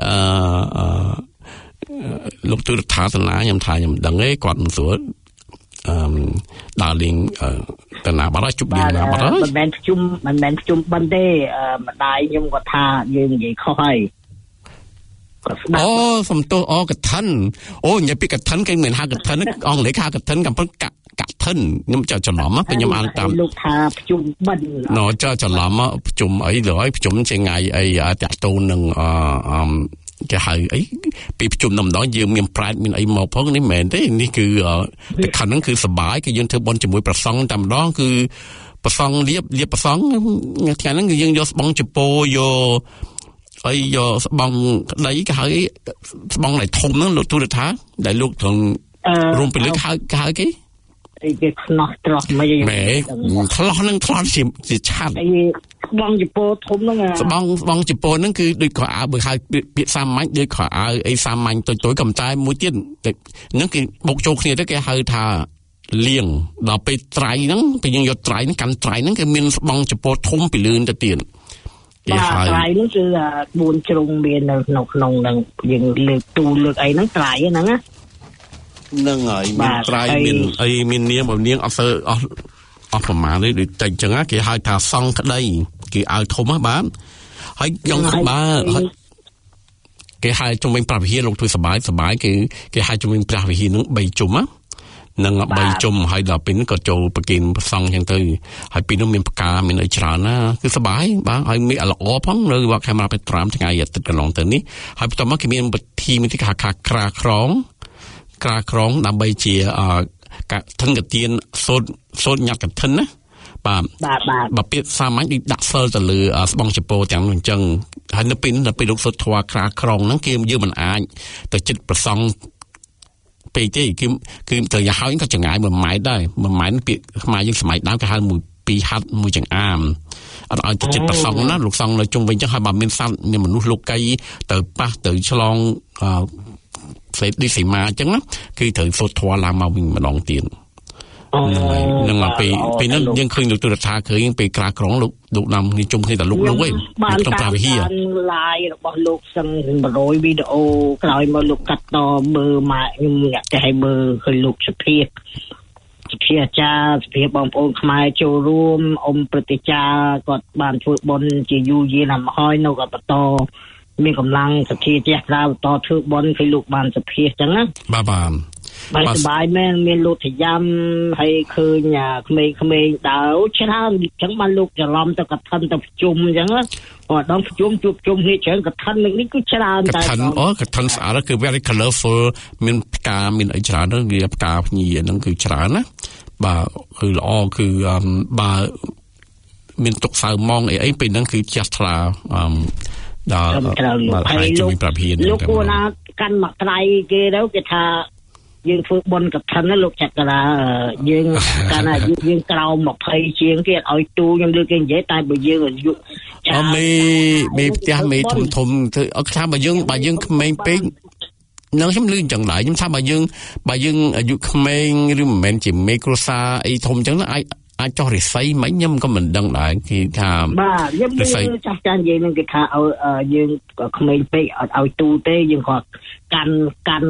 លោកទូរថាសនាខ្ញុំថាខ្ញុំដឹងទេគាត់មិនស្រួលដើរលេងតាណាបាត់ជប់លេងណាបាត់ហើយមិនមែនប្រជុំបិណ្ឌទេម្ដាយខ្ញុំគាត់ថាយើងនិយាយខុសហើយអូសំទោសកឋិនអូនិយាយពីកឋិនគេមិនហៅកឋិនអង់គ្លេសហៅកឋិនកំពុងកឋិនខ្ញុំចៅច្រឡំពេលខ្ញុំអានតាមលោកថាប្រជុំបិណ្ឌណូចៅច្រឡំប្រជុំអីហើយប្រជុំជាថ្ងៃអីតាក់ទងនឹងគេហៅអីពីប្រជុំម្ដងយើងមានប្រែតមានអីមកផងនេះមិនមែនទេនេះគឺកឋិនហ្នឹងគឺសបាយគឺយើងធ្វើបុណ្យជាមួយព្រះសង្ឃតែម្ដងគឺព្រះសង្ឃលៀបព្រះសង្ឃថ្ងៃហ្នឹងគឺយើងយកស្បង់ចពោយកអីយកស្បង់ក្តីគេហៅស្បង់ដែលធំហ្នឹងលោកទូរថាដែលលោកត្រង់រួមពលិកហៅគេគេខ្នោះត្រោះមិនមែនខ្លោះនឹងខ្លោះជាឆាត់ស្បង់ចពោធំហ្នឹងស្បង់ចពោហ្នឹងគឺដូចខោអាវបើហៅពាក្យសាមញ្ញដូចខោអាវអីសាមញ្ញតូចៗកំតែមួយទៀតហ្នឹងគេបុកចូលគ្នាទៅគេហៅថាលៀងដល់ពេលត្រៃហ្នឹងពេលយើងយកត្រៃហ្នឹងកាន់ត្រៃហ្នឹងគេមានស្បង់ចពោធំពីលឿនទៅទៀតគេហៅត្រៃហ្នឹងគឺ4ជ្រុងមាននៅក្នុងហ្នឹងយើងលើកទូលើកអីហ្នឹងត្រៃហ្នឹងណានឹងហើយមានត្រៃមានអីមាននាងបើនាងអត់អស់ប្រមាណនេះដូចតែអញ្ចឹងគេហៅថាសង្ឃក្តីគេឲ្យធំហ្នឹងបាទហើយយ៉ាងបាទគេហៅជំនាញព្រះវិហារលោកធ្វើសបាយគេហៅជំនាញព្រះវិហារហ្នឹង3ជុំហ្នឹង3ជុំហើយដល់ពេលហ្នឹងក៏ចូលប្រគិនប្រសង់អញ្ចឹងទៅហើយពីនោះមានផ្កាមានអីច្រើនណាគឺសបាយបាទហើយមានល្អផងនៅវត្តខេមរៈពេត្រាមថ្ងៃអាទិត្យកន្លងទៅនេះហើយបន្ទាប់មកគេមានពិធីមួយទីគេហៅក្រាក្រងដើម្បីជាកឋិនកទានសូត្រញ៉ាត់កឋិនណាបាទពាក្យសាមញ្ញដូចដាក់សិលទៅលើស្បង់ចពោទាំងនោះអញ្ចឹងហើយនៅពេលលោកសូត្រធម៌ក្រាក្រងហ្នឹងគេយើងមិនអាចទៅចិត្តប្រសង់ពេកទេគឺទៅយ៉ាងហើយក៏ចង្អាយ1ម៉ែត្រដែរ1ម៉ែត្រពាក្យខ្មែរយើងសម័យដើមគេហៅ2ហាត់1ចង្អាមអត់ឲ្យទៅចិត្តប្រសង់ណាលោកសង្ឃនៅជុំវិញអញ្ចឹងហើយបើមានសត្វមានមនុស្សលោកីទៅប៉ះទៅឆ្លងសេឌីសីមាអញ្ចឹងណាគឺត្រូវសូត្រធម៌ឡើងមកវិញម្ដងទៀតនឹងមកពីនោះយើងឃើញលោកទូរថាឃើញពេលក្រាក្រងលោកនាំគ្នាជុំគ្នាតែលោកឯងក្នុងប្រាវិហារឡាយរបស់លោកសឹង100វីដេអូក្រោយមកលោកកាត់តមើលម៉ាក់ខ្ញុំអ្នកតែឲ្យមើលឃើញលោកសុភាអាចារ្យសុភាបងប្អូនខ្មែរចូលរួមអ៊ំព្រឹទ្ធាចារ្យគាត់បានធ្វើបុណ្យជាយូរយារណាស់មកហើយនៅក៏បន្តមានកម្លាំងសទ្ធាជ្រះថ្លាបន្តធ្វើបុណ្យឃើញលោកបានសុភាអញ្ចឹងណាបាទសប្បាយមែនមានលោកធយ៉ាំហើយឃើញក្មេងៗដើរច្រើនអញ្ចឹងបានលោកច្រឡំទៅកឋិនទៅប្រជុំអញ្ចឹងគាត់ដល់ប្រជុំជួបជុំគ្នាច្រើនកឋិននេះគឺច្រើនតែកឋិនស្អាតគឺ very colorful មានផ្កាមានអីច្រើនហ្នឹងវាផ្កាភ្ញីហ្នឹងគឺច្រើនណាបាទគឺល្អគឺបើមានទុកសៅម៉ងអីពេលហ្នឹងគឺជ្រះថ្លាដល់ហើយលោកប្រាប់ហ៊ានលោកគួរណាកាន់មកត្រៃគេទៅគេថាយើងធ្វើបុណ្យកឋិនណាលោកចក្រាយើងកាលណាយើងក្រោម20ជាងគេអត់ឲ្យទូខ្ញុំលើគេនិយាយតែបើយើងអាយុមេផ្ទះមេធំធ្វើអត់ថាបើយើងក្មេងពេកនឹងខ្ញុំលឺអញ្ចឹងដែរខ្ញុំថាបើយើងអាយុក្មេងឬមិនមែនជាមេគ្រួសារអីធំអញ្ចឹងអាចចោះរិស័យមិនខ្ញុំក៏មិនដឹងដែរគេថាបាទខ្ញុំចាស់ចាស់និយាយនឹងគេថាឲ្យយើងក្មេងពេកអត់ឲ្យទូទេយើងគាត់កាន់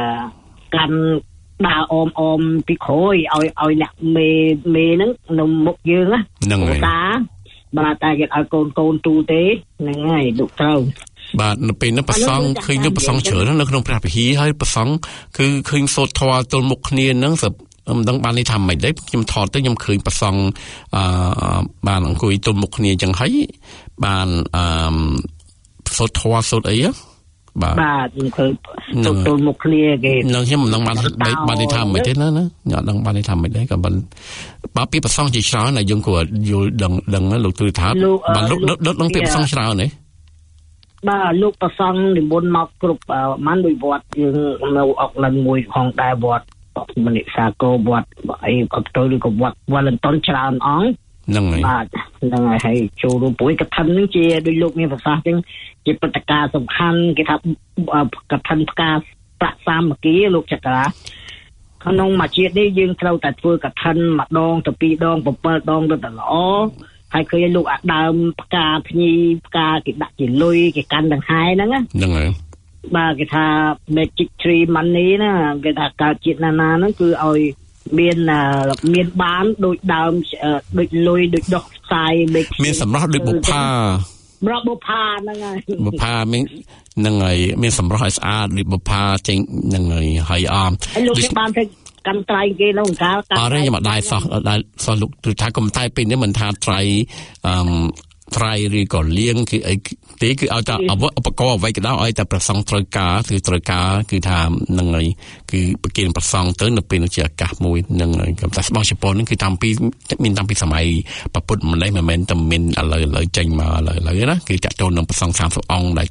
ដើរអមពីក្រោយឲ្យអ្នកមេហ្នឹងនៅមុខយើងហ្នឹងហើយបាទតែគេឲ្យកូនទូទេហ្នឹងហើយលោកត្រូវបាទនៅពេលនោះប្រសង់ឃើញលោកប្រសង់ច្រើននៅក្នុងព្រះវិហារហើយប្រសង់គឺឃើញសូត្រធម៌ទល់មុខគ្នាហ្នឹងដឹងបាននេះថាមិនដែរខ្ញុំថតទៅខ្ញុំឃើញប្រសងបានអង្គុយទល់មុខគ្នាអញ្ចឹងហើយបានសូត្រធម៌សូត្រអីបាទខ្ញុំឃើញទល់មុខគ្នាគេនឹងខ្ញុំមិនដឹងបាននេះថាមិនទេណាខ្ញុំអត់ដឹងបាននេះថាមិនដែរក៏បើពីប្រសងជាច្រើនហើយយើងគួរយល់ដឹងលោកទូថាបាទលោកដឹងពីប្រសងច្រើនទេបាទលោកប្រសងនិមន្តមកគ្រប់បានដោយវត្តយើងនៅអុកឡិនមួយផងដែរវត្តមនិសាគរវត្តអីអត់ទៅឬក៏វត្តវ៉ាឡិនតុនច្រើនអង្គហ្នឹងហើយបាទហ្នឹងហើយចូលរួមពួយកឋិនហ្នឹងជាដោយលោកមានប្រសាសន៍ចឹងជាព្រឹត្តិការណ៍សំខាន់គេថាកឋិនផ្កាប្រាក់សាមគ្គីលោកចក្រាក្នុងមួយជាតិនេះយើងត្រូវតែធ្វើកឋិនម្ដងទៅពីរដង7ដងទៅតែល្អហើយឃើញលោកអាដើមផ្កាភ្ញីផ្កាគេដាក់ជាលុយគេកាន់ដង្ហែហ្នឹងហើយបាទគេថា magic tree money ណាគេថាកើតជាតិណាហ្នឹងគឺឲ្យមានបានដូចដើមដូចលុយដូចដុសផ្សាយមានសម្រស់ដូចបុប្ផាហ្នឹងហើយបុប្ផាហ្នឹងហើយមានសម្រស់ឲ្យស្អាតដូចបុប្ផាចេញហ្នឹងហើយលោកបានទៅកាន់ត្រៃគេនៅកាលអរខ្ញុំអត់ដែរសោះលោកគឺថាកុំតែពេលនេះមិនថាត្រៃត្រៃឬក៏លៀងគឺអីទេគឺឲ្យតែឧបករណ៍អ្វីក៏ដោយឲ្យតែប្រសងត្រូវការគឺថានឹងហើយគឺប្រគិនប្រសងទៅនៅពេលជាឱកាសមួយនឹងហើយកំតែស្បោះជប៉ុនហ្នឹងគឺតាំងពីសម័យប្រពុតម្លេះមិនមែនតែមានឥឡូវចេញមកឥឡូវណាគឺចាក់ចូលនឹងប្រសង30អង្គដែល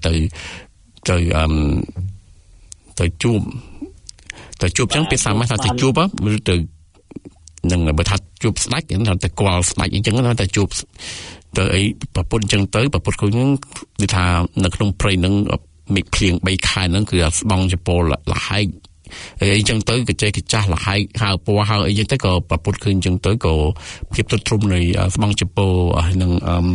ទៅជួបចឹងពេលសាមញ្ញថាទៅជួបឬទៅនឹងបើថាជួបស្ដេចហ្នឹងតែគាល់ស្ដេចអញ្ចឹងណាតែជួបទៅអីប្រពន្ធអញ្ចឹងទៅប្រពន្ធខ្លួនហ្នឹងគឺថានៅក្នុងព្រៃហ្នឹងមេឃភ្លៀង3ខែហ្នឹងគឺស្បង់ចពោលលហែកអីចឹងទៅកចេះកចាស់លហែកហៅពណ៌ហៅអីចឹងទៅក៏ប្រពន្ធឃើញអញ្ចឹងទៅក៏ភាពទទ្រង់នៃស្បង់ចពោនឹង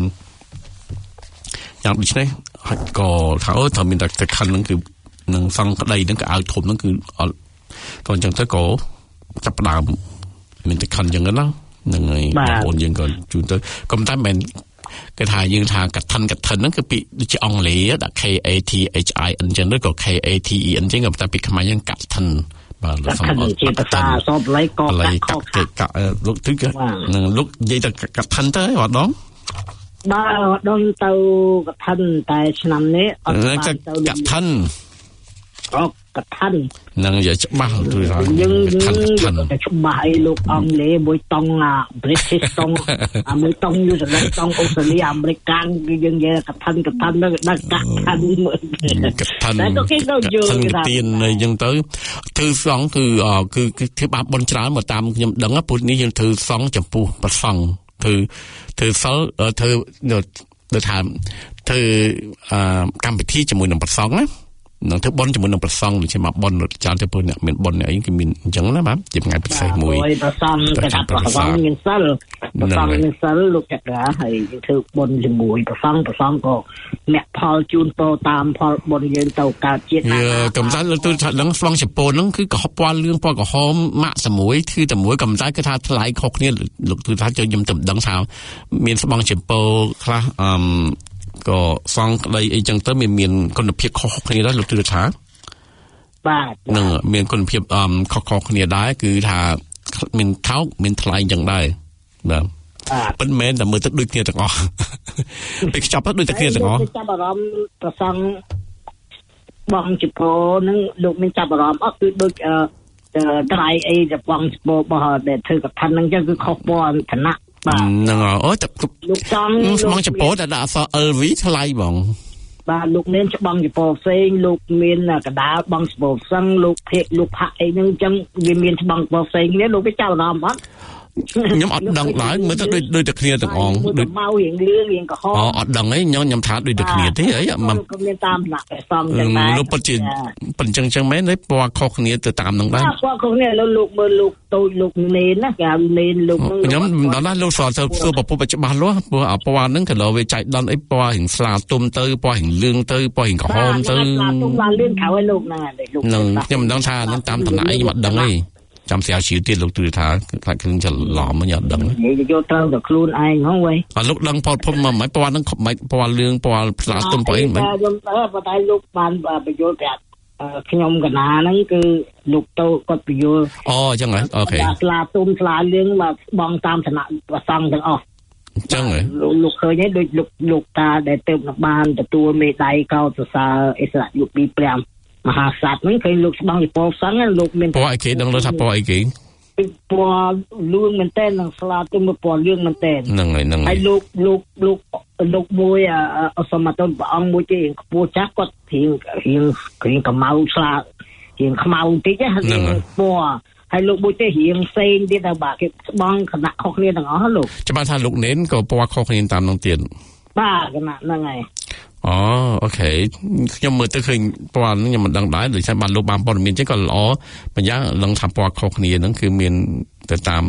យ៉ាងដូចនេះហើយក៏ថាត្រូវមានតែខិនហ្នឹងគឺនឹងសង់ក្តីហ្នឹងក៏ឲ្យធំហ្នឹងគឺក៏អញ្ចឹងទៅក៏ចាប់ផ្ដើមមានតែខិនអញ្ចឹងណានឹងហើយបងប្អូនយើងក៏ជួនទៅក៏តែមិនគេថាយើងថាកឋិនហ្នឹងគឺពីដូចជាអង់គ្លេសដាក់ KATHIN អញ្ចឹងឬក៏ KATEN អញ្ចឹងក៏តែពីខ្មែរយើងកឋិនបាទសំជាភាសាសពលៃក៏កាក់លោកទិកនឹងលោកនិយាយតែកឋិនទៅអត់ដងបាទដល់ទៅកឋិនតែឆ្នាំនេះអត់បានទៅកឋិនកឋិននឹងនិយាយច្បាស់ទៅថាយើងតែច្បាស់អីលោកអង់គ្លេសមួយតង់British តង់មួយតង់យូហ្សេឡង់តង់អូស្ត្រាលីអាមេរិកកាំងគឺយើងនិយាយកឋិនទៅដាក់កឋិនមើលកឋិនតែគេទៅយល់គេថាទៀនអីចឹងទៅធ្វើសង់គឺធ្វើបាបបនច្រើនមកតាមខ្ញុំដឹងពុទ្ធនេះយើងធ្វើសង់ចំពោះប្រសង់ធ្វើសិលធ្វើដូចថាធ្វើកម្មវិធីជាមួយនឹងប្រសង់ណានឹងធ្វើបន់ជាមួយនឹងប្រសង់ដូចជាមកបន់ចានទៅពលអ្នកមានបន់អីគឺមានអញ្ចឹងណាបាទជាថ្ងៃពិសេសមួយប្រសង់គេថាប្រសង់មានសិលប្រសង់មានសិលលោកចក្រាហើយធ្វើបន់ជាមួយប្រសង់ក៏អ្នកផលជូនពរតាមផលបន់យើងទៅកើតជាតិណាកំសាន្តលោកទូថាដឹងស្វងជប៉ុនហ្នឹងគឺក៏ពណ៌លឿងពណ៌ក្រហមម៉ាក់6គឺតែមួយកំសាន្តគឺថាថ្លៃខុសគ្នាលោកទូថាខ្ញុំទៅដឹងថាមានស្បង់ជប៉ុនខ្លះក៏សង់ក្តីអីចឹងទៅមានគុណភាពខុសគ្នាដែរលោកទិដ្ឋាបាទនឹងមានគុណភាពខុសគ្នាដែរគឺថាមានថោកមានថ្លៃចឹងដែរបាទប៉ុន្តែតែមើលទៅដូចគ្នាទាំងអស់ពេលខ្ចប់ទៅដូចតែគ្នាទាំងអស់ចាប់អារម្មណ៍ប្រសង់បងជប៉ុននឹងលោកមានចាប់អារម្មណ៍អត់គឺដូចត្រៃអីទៅបងជប៉ុនរបស់ដែលធ្វើកឋិនហ្នឹងចឹងគឺខុសពណ៌ឋានៈហ្នឹងអូតែលោកចង់ស្បង់ចពោតែដាក់អក្សរ LV ថ្លៃបងបាទលោកមានច្បងចពោផ្សេងលោកមានកដាលបងចពោផ្សឹងលោកភេកលោកផាក់អីហ្នឹងអញ្ចឹងវាមានច្បងចពោផ្សេងគ្នាលោកវាចាប់អារម្មណ៍អត់ខ្ញុំអត់ដឹងឡើយមើលទៅដូចតែគ្នាទាំងអងដូចមករៀងលឿងរៀងក្រហមអត់ដឹងអីខ្ញុំថាដូចតែគ្នាទេអីមិនមានតាមថ្នាក់ព្រះសង្ឃចឹងដែរលោកពិតជាប៉ុណ្្នឹងចឹងមែនទេពណ៌ខុសគ្នាទៅតាមនឹងដែរពណ៌ខុសគ្នាលោកមើលលោកតូចលោកនេនណាគេហៅនេនលោកខ្ញុំដល់ណាលោកស្គាល់ទៅសួរប្រពន្ធច្បាស់លាស់ព្រោះពណ៌ហ្នឹងក៏លោវាចែកដល់អីពណ៌រៀងស្លាទុំទៅពណ៌រៀងលឿងទៅពណ៌រៀងក្រហមទៅស្លាទុំឡើងលឿងក្រៅឲ្យលោកហ្នឹងលោកខ្ញុំមិនដឹងថានឹងតាមតំណែងអីខ្ញុំអត់ដឹងទេចាំស្រាវជ្រាវទៀតលោកទូថាខ្លាចគ្រឿងច្រឡំខ្ញុំអត់ដឹងនិយាយយកត្រូវតែខ្លួនឯងហ្នឹងវ៉ៃអត់លោកដឹងផលភពមកមិនពណ៌ហ្នឹងមិនពណ៌លឿងពណ៌ផ្លាទុំពណ៌អីមិនខ្ញុំតែលោកបានបញ្យល់ប្រាប់ខ្ញុំកណាហ្នឹងគឺលោកតូគាត់ពយល់អូអញ្ចឹងហ៎អូខេស្លាទុំស្លាលឿងមកបងតាមឋានៈប្រសង់ទាំងអស់អញ្ចឹងហ៎លោកឃើញទេដូចលោកតាដែលទៅបានទទួលមេដាយកោតសរសើរអិសរាជយុគ5មហាក្សត្រហ្នឹងឃើញលោកស្បង់ពីពលសង្ឃលោកមានពណ៌អីគេដឹងថាពណ៌អីគេពណ៌លឿងមែនតើនឹងស្លាទុំពណ៌លឿងមែនតើហ្នឹងហើយលោកមួយសមត្ថព្រះអង្គមួយទេខ្ពស់ចាស់គាត់រៀងកម្ៅស្លារៀងខ្មៅតិចហ្នឹងពណ៌ហើយលោកមួយទេរៀងផ្សេងទៀតតែបាទគេស្បង់គណៈខុសគ្នាទាំងអស់លោកច្បាស់ថាលោកនេនក៏ពណ៌ខុសគ្នាតាមនោះទៀតបាទគណៈហ្នឹងហើយអូខេខ្ញុំមើលទៅឃើញពណ៌ហ្នឹងខ្ញុំមិនដឹងដែរដូចថាបានលោកបានព័ត៌មានចឹងក៏ល្អបញ្ញាឡើងថាពណ៌ខុសគ្នាហ្នឹងគឺមានទៅតាម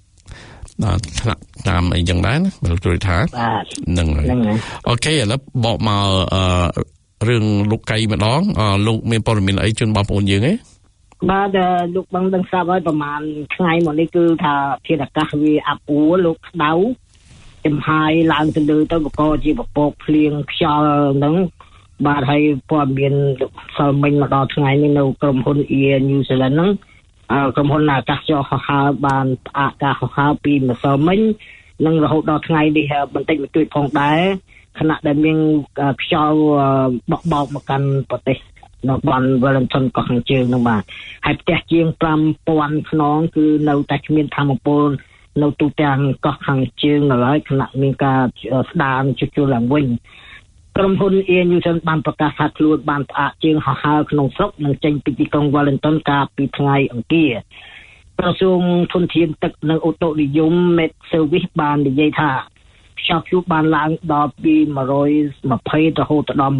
តាមអីចឹងដែរណាមើលတွေ့ថាហ្នឹងហើយអូខេឥឡូវបកមករឿងលោកកៃម្ដងលោកមានព័ត៌មានអីជូនបងប្អូនយើងទេបាទលោកបងដឹងស្រាប់ហើយប្រហែលថ្ងៃមកនេះគឺថាធាតុអាកាសវាអាប់អួរលោកក្តៅចំហាយឡើងទៅលើទៅបកជាពពកភ្លៀងខ្យល់ហ្នឹងបាទហើយព័ត៌មានសល់មិញមកដល់ថ្ងៃនេះនៅក្រុមហ៊ុន Air New Zealand ហ្នឹងក្រុមហ៊ុនអាកាសចរហោះហើរបានផ្អាកការហោះហើរពីម្សិលមិញនិងរហូតដល់ថ្ងៃនេះបន្តិចបន្តួចផងដែរខណៈដែលមានខ្យល់បោកមកកាន់ប្រទេសនៅបាន Wellington ក៏ខាងជើងនោះបាទហើយផ្ទះជាង 5000 ខ្នងគឺនៅតែគ្មានធម្មពលនៅទូទាំងកោះខាងជើងនៅឡើយខណៈមានការស្ដារជួសជុលឡើងវិញក្រុមហ៊ុន Air New Zealand បានប្រកាសថាខ្លួនបានផ្អាកជើងហោះហើរក្នុងស្រុកនិងចេញពីទីក្រុង Wellington កាលពីថ្ងៃអង្គារក្រសួងធនធានទឹកនិងអូតូនិយម Met Service បាននិយាយថាខ្យល់ព្យុះបានឡើងដល់ពី120រហូតដល់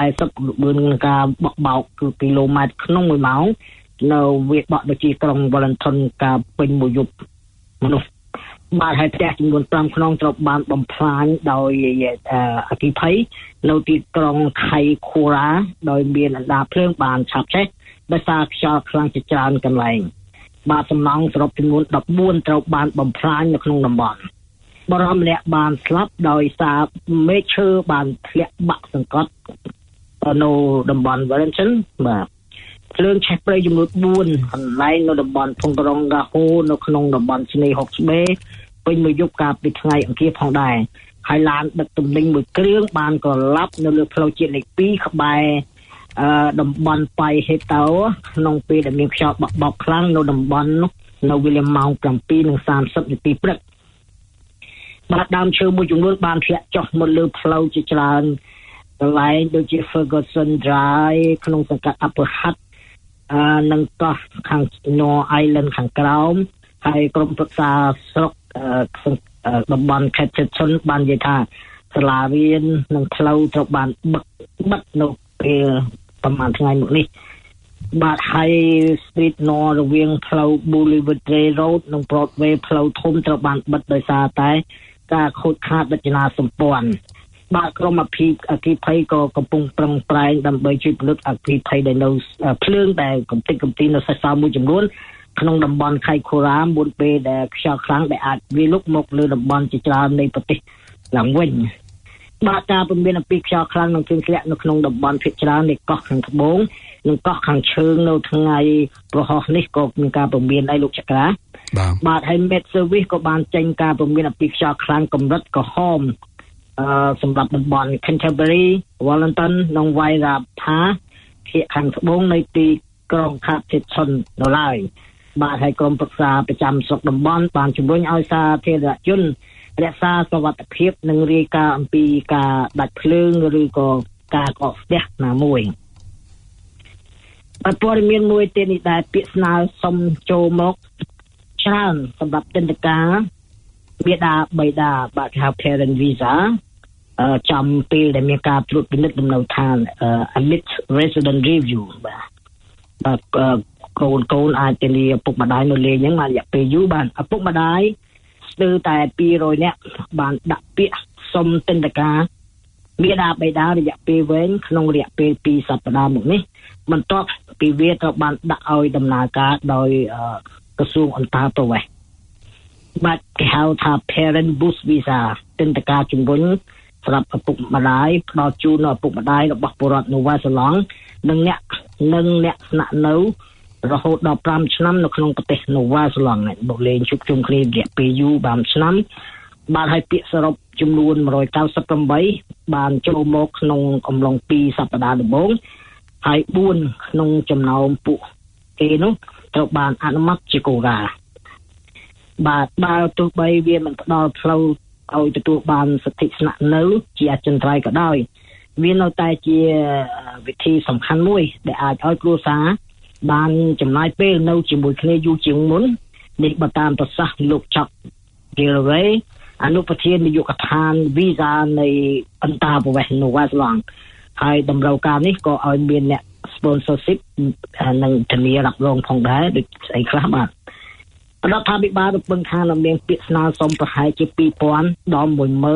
140គឺមានការបក់បោកគឺគីឡូម៉ែត្រក្នុង1ម៉ោងនៅវាបក់ដូចជាក្រុង Wellington កាលពេញមួយយប់មនុស្សបាទហើយផ្ទះចំនួន5ខ្នងត្រូវបានបំផ្លាញដោយអគ្គិភ័យនៅទីក្រុងខៃខូរ៉ាដោយមានអណ្ដាតភ្លើងបានឆាប់ឆេះដោយសារខ្យល់ខ្លាំងជាច្រើនកន្លែងបាទសំណង់សរុបចំនួន14ត្រូវបានបំផ្លាញនៅក្នុងតំបន់បរិម្នាក់បានស្លាប់ដោយសារមេឃឈើបានធ្លាក់បាក់សង្កត់នៅតំបន់ Wellington បាទភ្លើងឆេះព្រៃចំនួន4កន្លែងនៅតំបន់ភូមិក្រុងកាហូនៅក្នុងតំបន់ឆ្នេរហុកស្បេពេញមួយយប់កាលពីថ្ងៃអង្គារផងដែរហើយឡានដឹកទំនិញមួយគ្រឿងបានក្រឡាប់នៅលើផ្លូវជាតិលេខ2ក្បែរតំបន់ប៉ៃហេតោក្នុងពេលដែលមានខ្យល់បក់ខ្លាំងនៅតំបន់នោះនៅវេលាម៉ោង 7:30 នាទីព្រឹកបាទដើមឈើមួយចំនួនបានធ្លាក់ចុះមកលើផ្លូវជាច្រើនកន្លែងដូចជា Ferguson Drive ក្នុងសង្កាត់ Upper Hutt និងកោះខាង North Island ខាងក្រោមហើយក្រុមប្រឹក្សាស្រុកតំបន់ Catterton បាននិយាយថាសាលារៀននិងផ្លូវត្រូវបានបិទនៅពេលប្រហែលថ្ងៃមុខនេះបាទហើយ Street North រវាងផ្លូវ Boulevard Road និង Broadway ផ្លូវធំត្រូវបានបិទដោយសារតែការខូចខាតរចនាសម្ព័ន្ធបាទក្រុមអគ្គិភ័យក៏កំពុងប្រឹងប្រែងដើម្បីជួយពលិតអគ្គិភ័យដែលនៅភ្លើងដែលកំទេចកំទីនៅសេសសល់មួយចំនួនក្នុងតំបន់ខៃខូរ៉ាមុនពេលដែលខ្យល់ខ្លាំងដែលអាចវាលុកមកលើតំបន់ជាច្រើននៃប្រទេសឡើងវិញបាទការពំមានអំពីខ្យល់ខ្លាំងនឹងធ្លាក់នៅក្នុងតំបន់ភាគច្រើននៃកោះខាងត្បូងនិងកោះខាងជើងនៅថ្ងៃប្រហោះនេះក៏មានការពំមានដែរលោកចក្រាបាទហើយ Met Service ក៏បានចេញការពំមានអំពីខ្យល់ខ្លាំងកម្រិតក្រហមសម្រាប់តំបន់ Canterbury, Wellington និង Wairarapa ភាគខាងត្បូងនៃទីក្រុង Catterton នៅឡើយបាទហើយក្រុមប្រឹក្សាប្រចាំស្រុកតំបន់បានជំរុញឲ្យសាធារណជនរក្សាសុវត្ថិភាពនិងរាយការណ៍អំពីការដាច់ភ្លើងឬក៏ការកកស្ទះណាមួយព័ត៌មានមួយទៀតនេះដែលពាក្យស្នើសុំចូលមកច្រើនសម្រាប់ទិដ្ឋាការមេដាបៃតាបាទហៅ parent visa ចំពេលដែលមានការត្រួតពិនិត្យលំនៅឋាន amid resident review បាទកូនអាចទៅលាឪពុកម្ដាយនៅលេងហ្នឹងបានរយៈពេលយូរបានឪពុកម្ដាយស្ទើរតែ200នាក់បានដាក់ពាក្យសុំទិដ្ឋាការមេដាបៃតារយៈពេលវែងក្នុងរយៈពេល2សប្តាហ៍មកនេះបន្ទាប់ពីវាត្រូវបានដាក់ឲ្យដំណើរការដោយក្រសួងអន្តរប្រវេសន៍បាទគេហៅថា parent boost visa ទិដ្ឋាការជំរុញសម្រាប់ឪពុកម្ដាយផ្ដល់ជូនដល់ឪពុកម្ដាយរបស់ពលរដ្ឋនៅវ៉ាសេឡង់និងអ្នកនិងអ្នកស្នាក់នៅរហូតដល់5ឆ្នាំនៅក្នុងប្រទេស Nova Zelanda មកលេងជួបជុំគ្នារយៈពេលយូរ5ឆ្នាំបានឲ្យពាក្យសរុបចំនួន198បានចូលមកក្នុងអំឡុង2សប្តាហ៍ដំបូងហើយ4ក្នុងចំណោមពួកគេនោះត្រូវបានអនុម័តជាគោលការណ៍បាទបើទោះបីវាមិនផ្ដល់ផ្លូវឲ្យទទួលបានសិទ្ធិស្នាក់នៅជាអចិន្ត្រៃយ៍ក៏ដោយវានៅតែជាវិធីសំខាន់មួយដែលអាចឲ្យគ្រួសារបានចំណាយពេលនៅជាមួយគ្នាយូរជាងមុននេះបើតាមប្រសាសន៍លោកChuck Gilroy អនុប្រធាននាយកដ្ឋានវីសានៃអន្តរប្រវេសន៍ Nova Zelanda ហើយតម្រូវការនេះក៏ឲ្យមានអ្នក sponsorship និងធានារ៉ាប់រងផងដែរដូចស្អីខ្លះបាទរដ្ឋាភិបាលរំពឹងថានឹងមានពាក្យស្នើសុំប្រហែលជា 2000 ដល់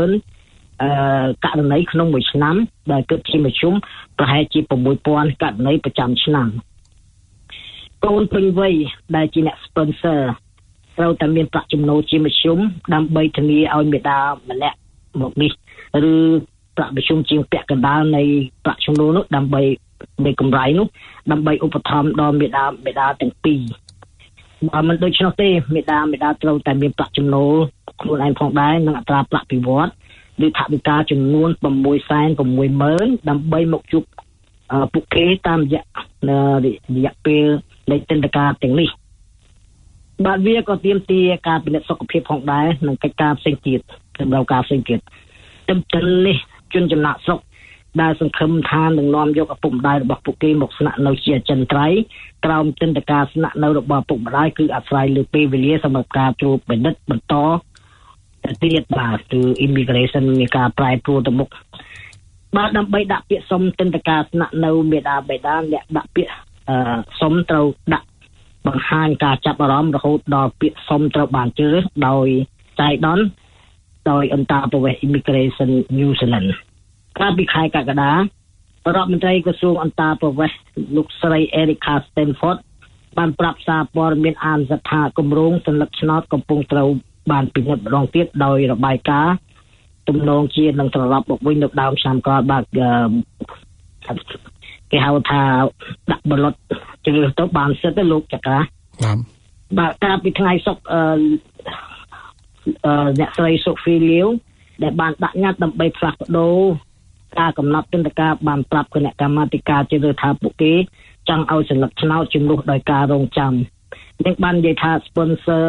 10000 ករណីក្នុងមួយឆ្នាំដែលគិតជាមធ្យមប្រហែលជា 6000 ករណីប្រចាំឆ្នាំកូនពេញវ័យដែលជាអ្នក sponsor ត្រូវតែមានប្រាក់ចំណូលជាមធ្យមដើម្បីធានាឲ្យមេដាម្នាក់មកនេះឬប្រាក់មធ្យមជាងពាក់កណ្ដាលនៃប្រាក់ចំណូលនោះដើម្បីនៃកម្រៃនោះដើម្បីឧបត្ថម្ភដល់មេដាទាំងពីរបើមិនដូច្នោះទេមេដាត្រូវតែមានប្រាក់ចំណូលខ្លួនឯងផងដែរនិងអត្រាប្រាក់ពិវត្តឬថវិកាចំនួន 660,000 ដើម្បីមកជួបពួកគេតាមរយៈពេលនៃទិដ្ឋាការទាំងនេះបាទវាក៏ទាមទារការពិនិត្យសុខភាពផងដែរនិងកិច្ចការផ្សេងទៀតតម្រូវការផ្សេងទៀតទន្ទឹមនេះជនចំណាក់ស្រុកដែលសង្ឃឹមថានឹងនាំយកឪពុកម្ដាយរបស់ពួកគេមកស្នាក់នៅជាអចិន្ត្រៃយ៍ក្រោមទិដ្ឋាការស្នាក់នៅរបស់ឪពុកម្ដាយគឺអាស្រ័យលើពេលវេលាសម្រាប់ការត្រួតពិនិត្យបន្តទៀតបាទគឺ immigration មានការប្រែប្រួលទៅមុខបាទដើម្បីដាក់ពាក្យសុំទិដ្ឋាការស្នាក់នៅមេដាបេដាអ្នកដាក់ពាក្យសុំត្រូវដាក់បង្ហាញការចាប់អារម្មណ៍រហូតដល់ពាក្យសុំត្រូវបានជ្រើសរើសដោយចៃដន្យដោយអន្តរប្រវេសន៍ Immigration New Zealand កាលពីខែកក្កដារដ្ឋមន្ត្រីក្រសួងអន្តរប្រវេសន៍លោកស្រី Erica Stanford បានប្រាប់សារព័ត៌មានអានថាគម្រោងសន្លឹកឆ្នោតកំពុងត្រូវបានពិនិត្យម្ដងទៀតដោយរបាយការណ៍ទំនងជានឹងត្រឡប់មកវិញនៅដើមឆ្នាំក្រោយបាទគេហៅថាដាក់បលុតជ្រើសទៅបានសិទ្ធិលោកចកាបាទកាលពីថ្ងៃសុក្រអ្នកស្រី Sophie Liu ដែលបានដាក់ញត្តិដើម្បីផ្លាស់ប្ដូរការកំណត់ទិដ្ឋាការបានប្រាប់គណៈកម្មាធិការជ្រើសរើសថាពួកគេចង់ឲ្យសន្លឹកឆ្នោតជំនួសដោយការរងចាំនឹងបាននិយាយថា sponsor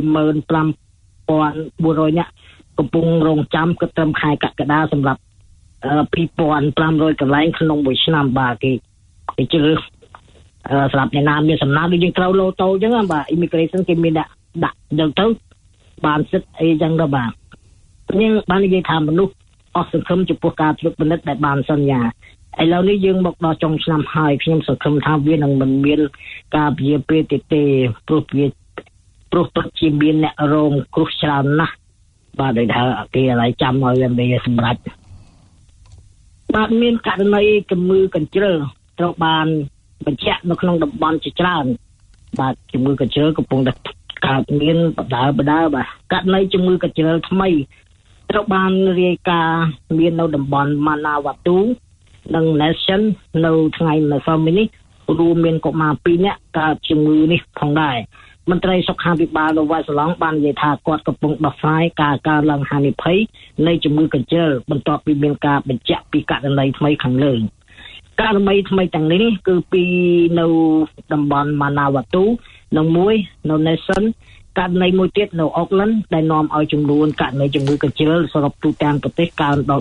15,400 នាក់កំពុងរងចាំគិតត្រឹមខែកក្កដាសម្រាប់2,500 កន្លែងក្នុងមួយឆ្នាំបាទគេជ្រើសសម្រាប់អ្នកណាមានសំណើដូចយើងត្រូវឡូតូអញ្ចឹងបាទ immigration គេមានដាក់ដល់ទៅបានសិទ្ធអីចឹងទៅបាទខ្ញុំបាននិយាយថាមនុស្សអស់សង្ឃឹមចំពោះការត្រួតពិនិត្យដែលបានសន្យាឥឡូវនេះយើងមកដល់ចុងឆ្នាំហើយខ្ញុំសង្ឃឹមថាវានឹងមិនមានការពជាពេលទេព្រោះពិតជាមានអ្នករងគ្រោះច្រើនណាស់បាទដោយថាគេឲ្យចាំឲ្យវាសម្រាប់បាទមានករណីជំងឺកញ្ជ្រឹលត្រូវបានបញ្ជាក់នៅក្នុងតំបន់ជាច្រើនបាទជំងឺកញ្ជ្រឹលកំពុងតែកើតមានបដាបាទករណីជំងឺកញ្ជ្រឹលថ្មីត្រូវបានរាយការណ៍មាននៅតំបន់ Manawatu និង Nation នៅថ្ងៃម្សិលមិញនេះរួមមានកុមារ2នាក់កើតជំងឺនេះផងដែរមន្ត្រីសុខាភិបាលនៅវ៉ាត់សាឡង់បាននិយាយថាគាត់កំពុងដោះស្រាយការកើនឡើងហានិភ័យនៃជំងឺកញ្ជ្រឹលបន្ទាប់ពីមានការបញ្ជាក់ពីករណីថ្មីខាងលើករណីថ្មីទាំងនេះគឺពីនៅតំបន់ Manawatu និងមួយនៅ Nation ករណីមួយទៀតនៅ Auckland ដែលនាំឲ្យចំនួនករណីជំងឺកញ្ជ្រឹលសរុបទូទាំងប្រទេសកើនដល់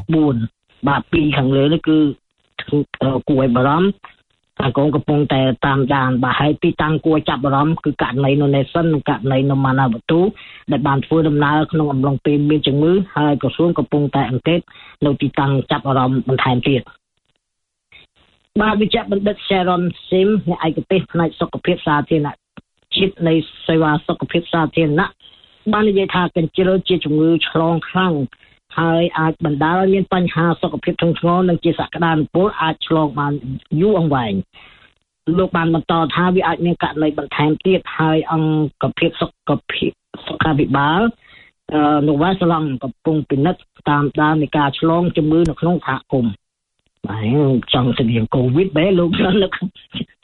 4បាទពីខាងលើនេះគឺគួរឲ្យបារម្ភតែកូនកំពុងតែតាមដានបាទហើយទីតាំងគួរចាប់អារម្មណ៍គឺករណីនៅ Nation និងករណីនៅ Manawatu ដែលបានធ្វើដំណើរក្នុងអំឡុងពេលមានជំងឺហើយក្រសួងកំពុងតែអង្កេតនៅទីតាំងចាប់អារម្មណ៍បន្ថែមទៀតបាទវិជ្ជបណ្ឌិត Sharon Sim អ្នកឯកទេសផ្នែកសុខភាពសាធារណៈជាតិនៃសេវាសុខភាពសាធារណៈបាននិយាយថាកញ្ជ្រឹលជាជំងឺឆ្លងខ្លាំងហើយអាចបណ្ដាលឲ្យមានបញ្ហាសុខភាពធ្ងន់ធ្ងរនិងជាសក្តានុពលអាចឆ្លងបានយូរអង្វែងលោកបានបន្តថាវាអាចមានករណីបន្ថែមទៀតហើយអង្គភាពសុខាភិបាលនៅវ៉ាសាឡង់កំពុងពិនិត្យតាមដាននៃការឆ្លងជំងឺនៅក្នុងសហគមន៍បាទចង់ស្តៀងកូវីដបែលោកនៅ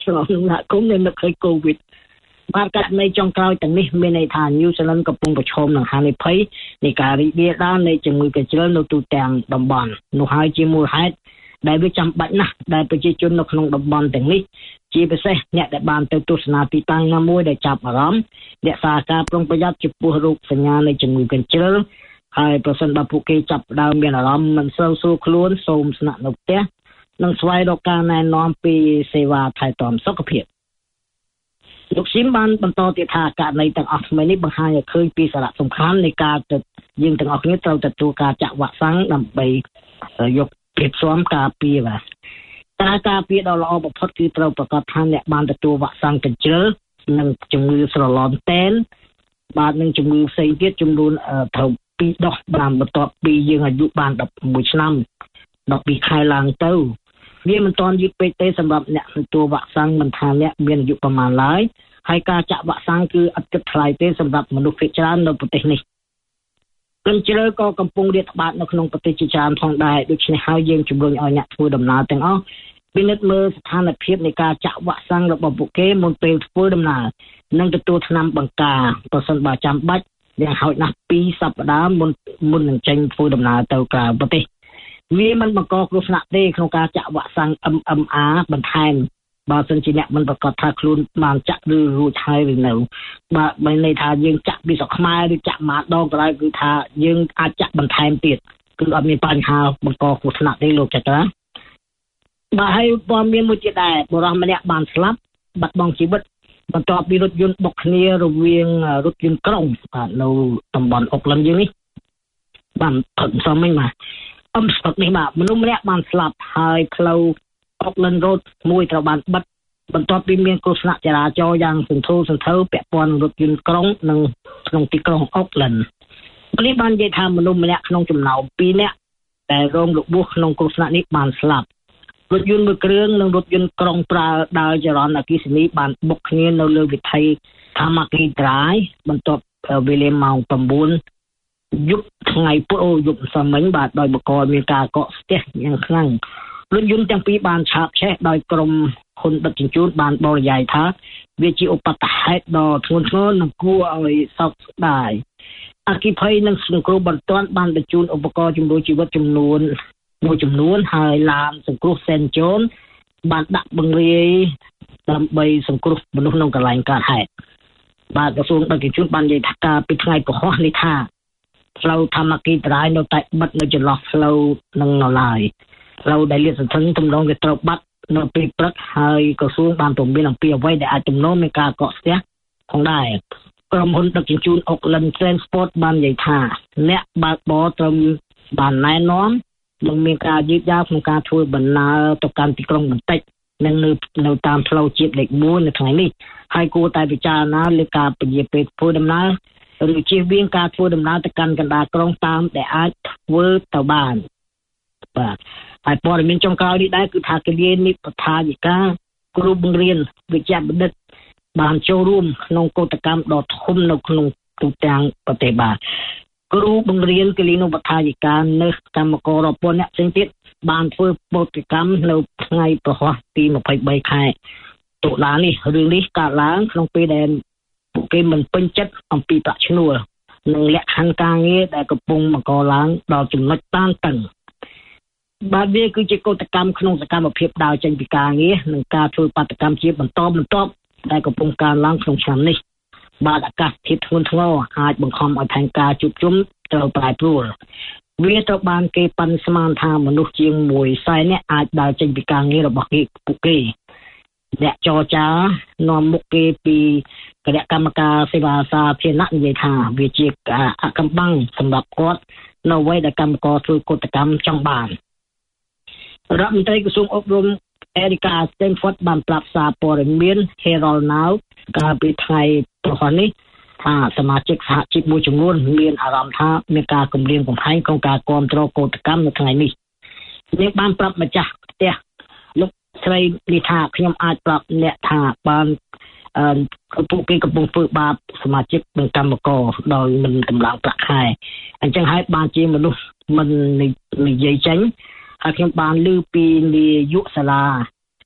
ឆ្លងសហគមន៍នៅឃើញកូវីដបាទករណីចុងក្រោយទាំងនេះមានន័យថា New Zealand កំពុងប្រឈមនឹងហានិភ័យនៃការរីករាលដាលនៃជំងឺកាជិលនៅទូទាំងតំបន់នោះហើយជាមូលហេតុដែលវាចាំបាច់ណាស់ដែលប្រជាជននៅក្នុងតំបន់ទាំងនេះជាពិសេសអ្នកដែលបានទៅទស្សនាទីតាំងណាមួយដែលចាប់អារម្មណ៍រក្សាការប្រុងប្រយ័ត្នចំពោះរោគសញ្ញានៃជំងឺកាជិលហើយប្រសិនបើពួកគេចាប់ផ្ដើមមានអារម្មណ៍មិនសូវស្រួលខ្លួនសូមស្នាក់នៅផ្ទះនិងស្វែងរកការណែនាំពីសេវាថែទាំសុខភាពលោកស៊ីមបានបន្តទៀតថាករណីទាំងអស់ថ្មីនេះបង្ហាញឲ្យឃើញពីសារៈសំខាន់នៃការយើងទាំងអស់គ្នាត្រូវទទួលការចាក់វ៉ាក់សាំងដើម្បីយកភាពស៊ាំការពារបាទការពារដ៏ល្អបំផុតគឺត្រូវប្រកាសថាអ្នកបានទទួលវ៉ាក់សាំងកាជិលនិងជំងឺស្រឡំតែនបាទនឹងជំងឺផ្សេងទៀតចំនួនត្រូវ2ដុសបានបន្ទាប់ពីយើងអាយុបាន11ឆ្នាំ12ខែឡើងទៅវាមិនទាន់យឺតពេកទេសម្រាប់អ្នកទទួលវ៉ាក់សាំងមិនថាអ្នកមានអាយុប្រមាណឡើយហើយការចាក់វ៉ាក់សាំងគឺឥតគិតថ្លៃទេសម្រាប់មនុស្សភាគច្រើននៅប្រទេសនេះកាជិលក៏កំពុងរាតត្បាតនៅក្នុងប្រទេសជាច្រើនផងដែរដូច្នេះហើយយើងជំរុញឲ្យអ្នកធ្វើដំណើរទាំងអស់ពិនិត្យមើលស្ថានភាពនៃការចាក់វ៉ាក់សាំងរបស់ពួកគេមុនពេលធ្វើដំណើរនិងទទួលថ្នាំបង្ការប្រសិនបើចាំបាច់យ៉ាងហោចណាស់2សប្តាហ៍មុននឹងចេញធ្វើដំណើរទៅក្រៅប្រទេសវាមិនបង្កគ្រោះថ្នាក់ទេក្នុងការចាក់វ៉ាក់សាំង MMR បន្ថែមបើសិនជាអ្នកមិនប្រកាសថាខ្លួនបានចាក់ឬរួចហើយឬនៅបាទមានន័យថាយើងចាក់ពីស្រុកខ្មែរឬចាក់មួយដងក៏ដោយគឺថាយើងអាចចាក់បន្ថែមទៀតគឺអត់មានបញ្ហាបង្កគ្រោះថ្នាក់ទេលោកចា៎បាទហើយព័ត៌មានមួយទៀតដែរបុរសម្នាក់បានស្លាប់បាត់បង់ជីវិតបន្ទាប់ពីរថយន្តបុកគ្នារវាងរថយន្តក្រុងបាទនៅតំបន់អុកឡិនយើងនេះបានផឹកសំមិញបាទស្រុកនេះបាទមនុស្សម្នាក់បានស្លាប់ហើយផ្លូវអុកឡិនរ៉ូតមួយត្រូវបានបិទបន្ទាប់ពីមានគ្រោះថ្នាក់ចរាចរណ៍យ៉ាងសន្ធោសន្ធៅពាក់ព័ន្ធនឹងរថយន្តក្រុងនិងក្នុងទីក្រុងអុកឡិននេះបាននិយាយថាមនុស្សម្នាក់ក្នុងចំណោម2នាក់ដែលរងរបួសក្នុងគ្រោះថ្នាក់នេះបានស្លាប់រថយន្តមួយគ្រឿងនិងរថយន្តក្រុងប្រើដើរចរន្តអគ្គិសនីបានបុកគ្នានៅលើវិថី Tamaki Drive បន្ទាប់វេលាម៉ោង9យប់ថ្ងៃពុធយប់សមិញបាទដោយបកលមានការកកស្ទះយ៉ាងខ្លាំងរថយន្តទាំងពីរបានឆាបឆេះដោយក្រុមហ៊ុនដឹកជញ្ជូនបានបរិយាយថាវាជាឧបទ្ទហេតុដ៏ធ្ងន់ធ្ងរនិងគួរឲ្យសោកស្ដាយអគ្គិភ័យនិងសង្គ្រោះបន្ទាន់បានបញ្ជូនឧបករណ៍ជំនួយជីវិតចំនួនហើយឡានសង្គ្រោះ Saint John បានដាក់បង្រាយដើម្បីសង្គ្រោះមនុស្សក្នុងកន្លែងកើតហេតុបាទក្រសួងដឹកជញ្ជូនបាននិយាយថាការពីថ្ងៃពហុនេះថាផ្លូវ Tamaki Drive នៅតែបិទនៅចន្លោះផ្លូវនឹងនៅឡើយផ្លូវដែលលាតសន្ធឹងទំនងវាត្រូវបាត់នៅពេលព្រឹកហើយក្រសួងបានពំមានអំពីអ្វីដែលអាចទំនងមានការកកស្ទះផងដែរក្រុមហ៊ុនដឹកជញ្ជូន Auckland Transport បាននិយាយថាអ្នកបើកបរត្រូវបានណែនាំនឹងមានការយឺតយ៉ាវក្នុងការធ្វើដំណើរទៅកាន់ទីក្រុងបន្តិចនិងនៅតាមផ្លូវជាតិលេខ1នៅថ្ងៃនេះហើយគួរតែពិចារណាលើការពន្យាពេលធ្វើដំណើរឬជៀសវាងការធ្វើដំណើរទៅកាន់កណ្ដាលក្រុងតាមដែលអាចធ្វើទៅបានបាទហើយព័ត៌មានចុងក្រោយនេះដែរគឺថាគលានិព្វថាយិកាគ្រូបង្រៀនវិជ្ជាបណ្ឌិតបានចូលរួមក្នុងកោតកម្មដ៏ធំនៅក្នុងទូទាំងប្រទេសបាទគ្រូបង្រៀនគលានុបដ្ឋាយិកានៅកម្មកររាប់ពាន់អ្នកផ្សេងទៀតបានធ្វើកោតកម្មនៅថ្ងៃប្រហ័សទី23ខែតុលានេះរឿងនេះកើតឡើងក្នុងពេលដែលពួកគេមិនពេញចិត្តអំពីប្រាក់ឈ្នួលនិងលក្ខខណ្ឌការងារដែលកំពុងបង្កឡើងដល់ចំណុចតានតឹងបាទវាគឺជាកោតកម្មក្នុងសកម្មភាពដើរចេញពីការងារនិងការធ្វើបាតកម្មជាបន្តដែលកំពុងកើនឡើងក្នុងឆ្នាំនេះបាទអាកាសធាតុធ្ងន់ធ្ងរអាចបង្ខំឲ្យផែនការជួបជុំត្រូវប្រែប្រួលវាត្រូវបានគេប៉ាន់ស្មានថាមនុស្សជាង100,000នាក់អាចដើរចេញពីការងាររបស់ពួកគេអ្នកចរចានាំមុខគេពីគណៈកម្មការសេវាសាធារណៈនិយាយថាវាជាអកម្បាំងសម្រាប់គាត់នៅអ្វីដែលកម្មករធ្វើកោតកម្មចង់បានរដ្ឋមន្ត្រីក្រសួងអប់រំ Erika Stanford បានប្រាប់សារព័ត៌មាន Herald Now កាលពីថ្ងៃប្រហ័សនេះថាសមាជិកសហជីពមួយចំនួនមានអារម្មណ៍ថាមានការគំរាមកំហែងក្នុងការគ្រប់គ្រងកោតកម្មនៅថ្ងៃនេះនាងបានប្រាប់ម្ចាស់ផ្ទះលោកស្រីនេះថាខ្ញុំអាចប្រាប់អ្នកថាបានពួកគេកំពុងធ្វើបាបសមាជិកនិងកម្មករដោយមិនតម្លើងប្រាក់ខែអញ្ចឹងហើយបានជាមនុស្សមិននិយាយចេញហើយខ្ញុំបានឮពីនាយកសាលា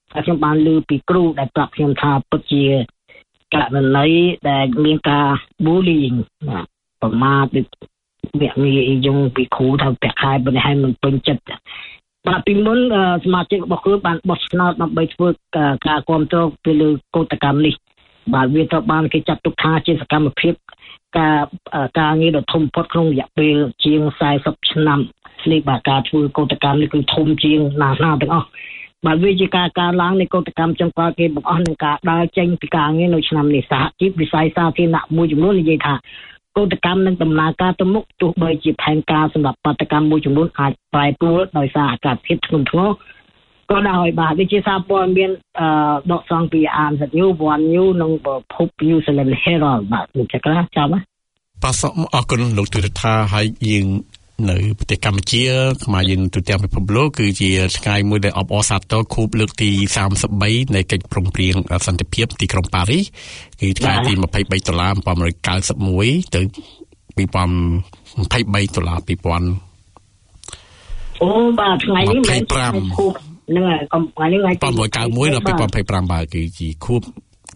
ខ្ញុំបានលើពីគ្រូដែលប្រាប់ខ្ញុំថាពិតជាករណីដែលមានការ bullying ប្រមាថវាមានយងពីគ្រូថាពាក់ខែប៉ុណ្ណេះហើយមិនពេញចិត្តបាទពីមុនសមាជិករបស់គ្រូបានបោះឆ្នោតដើម្បីធ្វើការគ្រប់គ្រងទៅលើកោតកម្មនេះបាទវាត្រូវបានគេចាត់ទុកថាជាសកម្មភាពការងារដ៏ធំបំផុតក្នុងរយៈពេលជាង40ឆ្នាំនេះបាទការធ្វើកោតកម្មនេះគឺធំជាងណាស់ទាំងអស់បាទវាជាការកើនឡើងនៃកោតកម្មចុងក្រោយគេបង្អស់នឹងការដើរចេញពីការងារនៅឆ្នាំនេះសហជីពវិស័យសាធារណៈមួយចំនួននិយាយថាកោតកម្មនឹងដំណើរការទៅមុខទោះបីជាផែនការសម្រាប់បាតុកម្មមួយចំនួនអាចប្រែប្រួលដោយសារអាកាសធាតុធ្ងន់ធ្ងរក៏ដោយបាទដូចជាសារព័ត៌មានដកស្រង់ពីអានសិទ្ធិ One News និងភព New Zealand Herald បាទលោកចក្រាចាំណាបាទសូមអរគុណលោកទូរថាហើយយើងនៅប្រទេសកម្ពុជាខ្មែរយើងទូទាំងពិភពលោកគឺជាថ្ងៃមួយដែលអបអរសាទរខួបលើកទី33នៃកិច្ចព្រមព្រៀងសន្តិភាពទីក្រុងប៉ារីសគឺថ្ងៃទី$23 1991ទៅ$2023 2000 អូបាទថ្ងៃនេះមិនខួបហ្នឹងហើយថ្ងៃនេះថ្ងៃទី1991ដល់2025បាទគឺជាខួប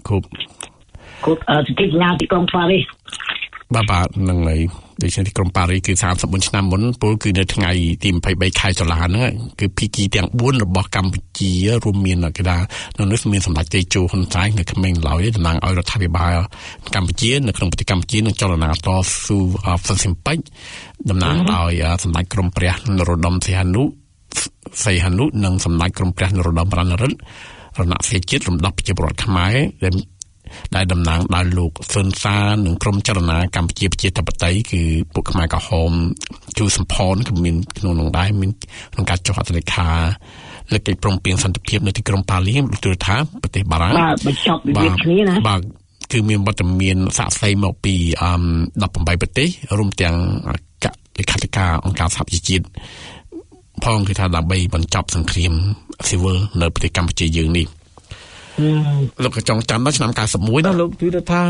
សិទ្ធិញ្ញាទីក្រុងប៉ារីសបាទនឹងហើយដូចជាទីក្រុងប៉ារីសគឺ34ឆ្នាំមុនពលគឺនៅថ្ងៃទី23ខែតុលាហ្នឹងគឺភាគីទាំង4របស់កម្ពុជារួមមានគេថានៅនេះមានសម្ដេចតេជោហ៊ុនសែននៅក្មេងឡើយតំណាងឲ្យរដ្ឋាភិបាលកម្ពុជានៅក្នុងប្រទេសកម្ពុជានឹងចលនាតស៊ូសន្តិភាពតំណាងដោយសម្ដេចក្រមព្រះនរោត្តមសីហនុនិងសម្ដេចក្រមព្រះនរោត្តមរណរដ្ឋរណសិរ្សជាតិរំដោះប្រជាពលរដ្ឋខ្មែរដែលតំណាងដោយលោកស៊ុនសាននិងក្រុមចលនាកម្ពុជាប្រជាធិបតេយ្យគឺពួកខ្មែរក្រហមជួយសម្ផនក៏មានក្នុងនោះដែរមានក្នុងការចុះហត្ថលេខាលើកិច្ចព្រមព្រៀងសន្តិភាពនៅទីក្រុងប៉ារីសទូរថាប្រទេសបារាំងបាទបញ្ចប់វិវាទគ្នាណាបាទគឺមានវត្តមានសាក់សីមកពី18ប្រទេសរួមទាំងលេខាធិការអង្គការសហប្រជាជាតិផងគឺថាដើម្បីបញ្ចប់សង្គ្រាមស៊ីវិលនៅប្រទេសកម្ពុជាយើងនេះលោកក៏ចង់ចាំដល់ឆ្នាំ91ណាលោកគឺថា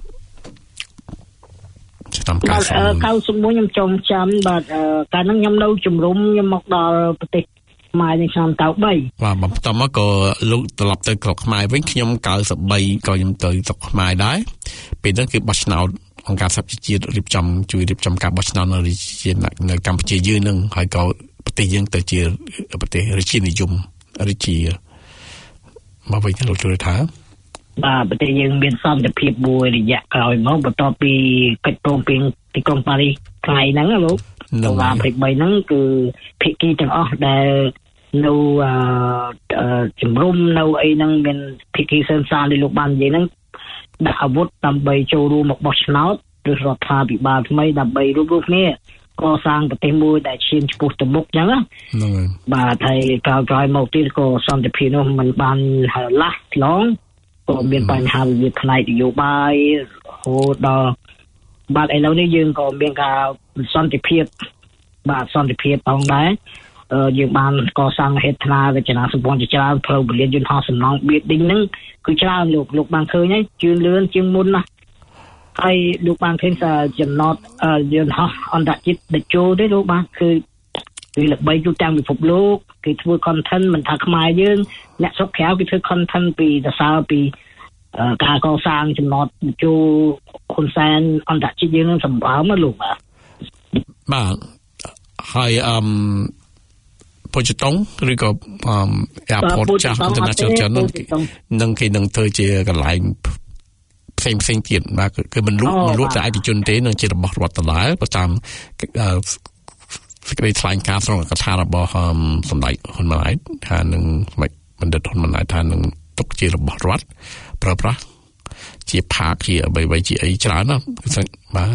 ឆ្នាំ91 ខ្ញុំចង់ចាំបាទកាលហ្នឹងខ្ញុំនៅជំរុំខ្ញុំមកដល់ប្រទេសខ្មែរនៅឆ្នាំ93 បាទបន្តមកក៏លោកត្រឡប់ទៅស្រុកខ្មែរវិញខ្ញុំ93ក៏ខ្ញុំទៅស្រុកខ្មែរដែរពេលហ្នឹងគឺបោះឆ្នោតអង្គការសហប្រជាជាតិជួយរៀបចំការបោះឆ្នោតនៅកម្ពុជាយើងនឹងហើយក៏ប្រទេសយើងទៅជាប្រទេសរាជានិយមរាជាមកវិញលោកជួយថាបាទប្រទេសយើងមានសន្តិភាពមួយរយៈក្រោយមកបន្ទាប់ពីកិច្ចព្រមព្រៀងទីក្រុងប៉ារីសថ្ងៃហ្នឹងលោកតុលា23ហ្នឹងគឺភាគីទាំងអស់ដែលនៅជំរុំនៅអីហ្នឹងមានភាគីសន្សានដែលលោកបាននិយាយហ្នឹងដាក់អាវុធដើម្បីចូលរួមមកបោះឆ្នោតឬរដ្ឋាភិបាលថ្មីដើម្បីរួមគ្នាកសាងប្រទេសមួយដែលឈានឆ្ពោះទៅមុខអញ្ចឹងណាបាទហើយក្រោយមកទៀតក៏សន្តិភាពនោះมันបានលាស់ឆ្លងក៏មានបញ្ហាវិវាទផ្នែកនយោបាយរហូតដល់បាទឥឡូវនេះយើងក៏មានការសន្តិភាពផងដែរយើងបានកសាងហេដ្ឋារចនាសម្ព័ន្ធជាច្រើនផ្លូវពលានយន្តហោះសំណង់បៀតឌីងហ្នឹងគឺច្រើនលោកបានឃើញហើយជឿនលឿនជាងមុនណាហើយលោកបានឃើញថាចំណតយន្តហោះអន្តរជាតិដែលចូលទេលោកបានគឺល្បីទូទាំងពិភពលោកគេធ្វើ content មិនថាខ្មែរយើងអ្នកស្រុកក្រៅគេធ្វើ content ពីសរសើរពីការកសាងចំណតចូលហ៊ុនសែនអន្តរជាតិយើងនឹងសម្បើមលោកបាទហើយពុជតុងឬក៏airport ចាស់ international នឹងគេនឹងធ្វើជាកន្លែងផ្សេងទៀតបាទគឺមិនលក់តែឯកជនទេនឹងជារបស់រដ្ឋដដែលប្រចាំសេចក្តីថ្លែងការណ៍ក្នុងកថារបស់សម្ដេចហ៊ុនម៉ាណែតថានឹងបណ្ឌិតហ៊ុនម៉ាណែតថានឹងទុកជារបស់រដ្ឋប្រើប្រាស់ជា ភាគីអ្វីជាអីច្រើនណាបាទ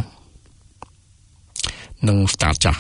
នឹង start ចាស់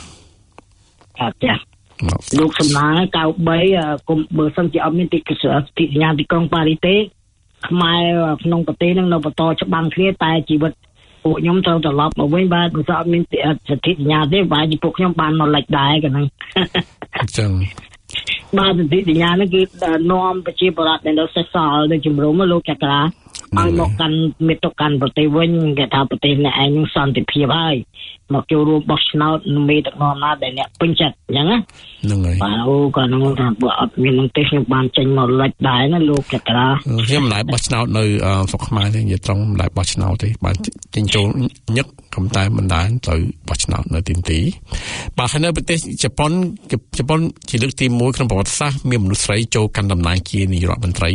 លោកសំណាង93គុំបើសិនជាអត់មានទីសញ្ញាទីក្រុងប៉ារីសទេខ្មែរក្នុងប្រទេសនឹងនៅបន្តច្បាំងគ្នាតែជីវិតពួកខ្ញុំត្រូវត្រឡប់មកវិញបាទបើស្អត់មានសិទ្ធិសញ្ញាទេវាយពួកខ្ញុំបានមកលិចដែរកណ្ដឹងអញ្ចឹងបាទសិទ្ធិសញ្ញានេះគឺនាំប្រជាពលរដ្ឋដែលនៅសេសសល់នៅជំរុំលោកចក្រាឲ្យមកកាន់មេតុកាន់ប្រទេសវិញគេថាប្រទេសអ្នកឯងនឹងសន្តិភាពហើយមកចូលរួមបោះឆ្នោតមេដឹកនាំណាដែលអ្នកពេញចិត្តអញ្ចឹងណាហ្នឹងហើយបាទអូក៏នឹងថាបើអត់មាននឹងទេខ្ញុំបានចេញមកលិចដែរណាលោកចក្រាខ្ញុំមិនដែរបោះឆ្នោតនៅស្រុកខ្មែរទេនិយាយត្រង់មិនដែរបោះឆ្នោតទេបានចេញចូលញឹកក៏តែមិនដែរទៅបោះឆ្នោតនៅទីទីបាទហើយនៅប្រទេសជប៉ុនជាលើកទី1ក្នុងប្រវត្តិសាស្ត្រមានមនុស្សស្រីចូលកាន់តំណែងជានាយករដ្ឋមន្ត្រី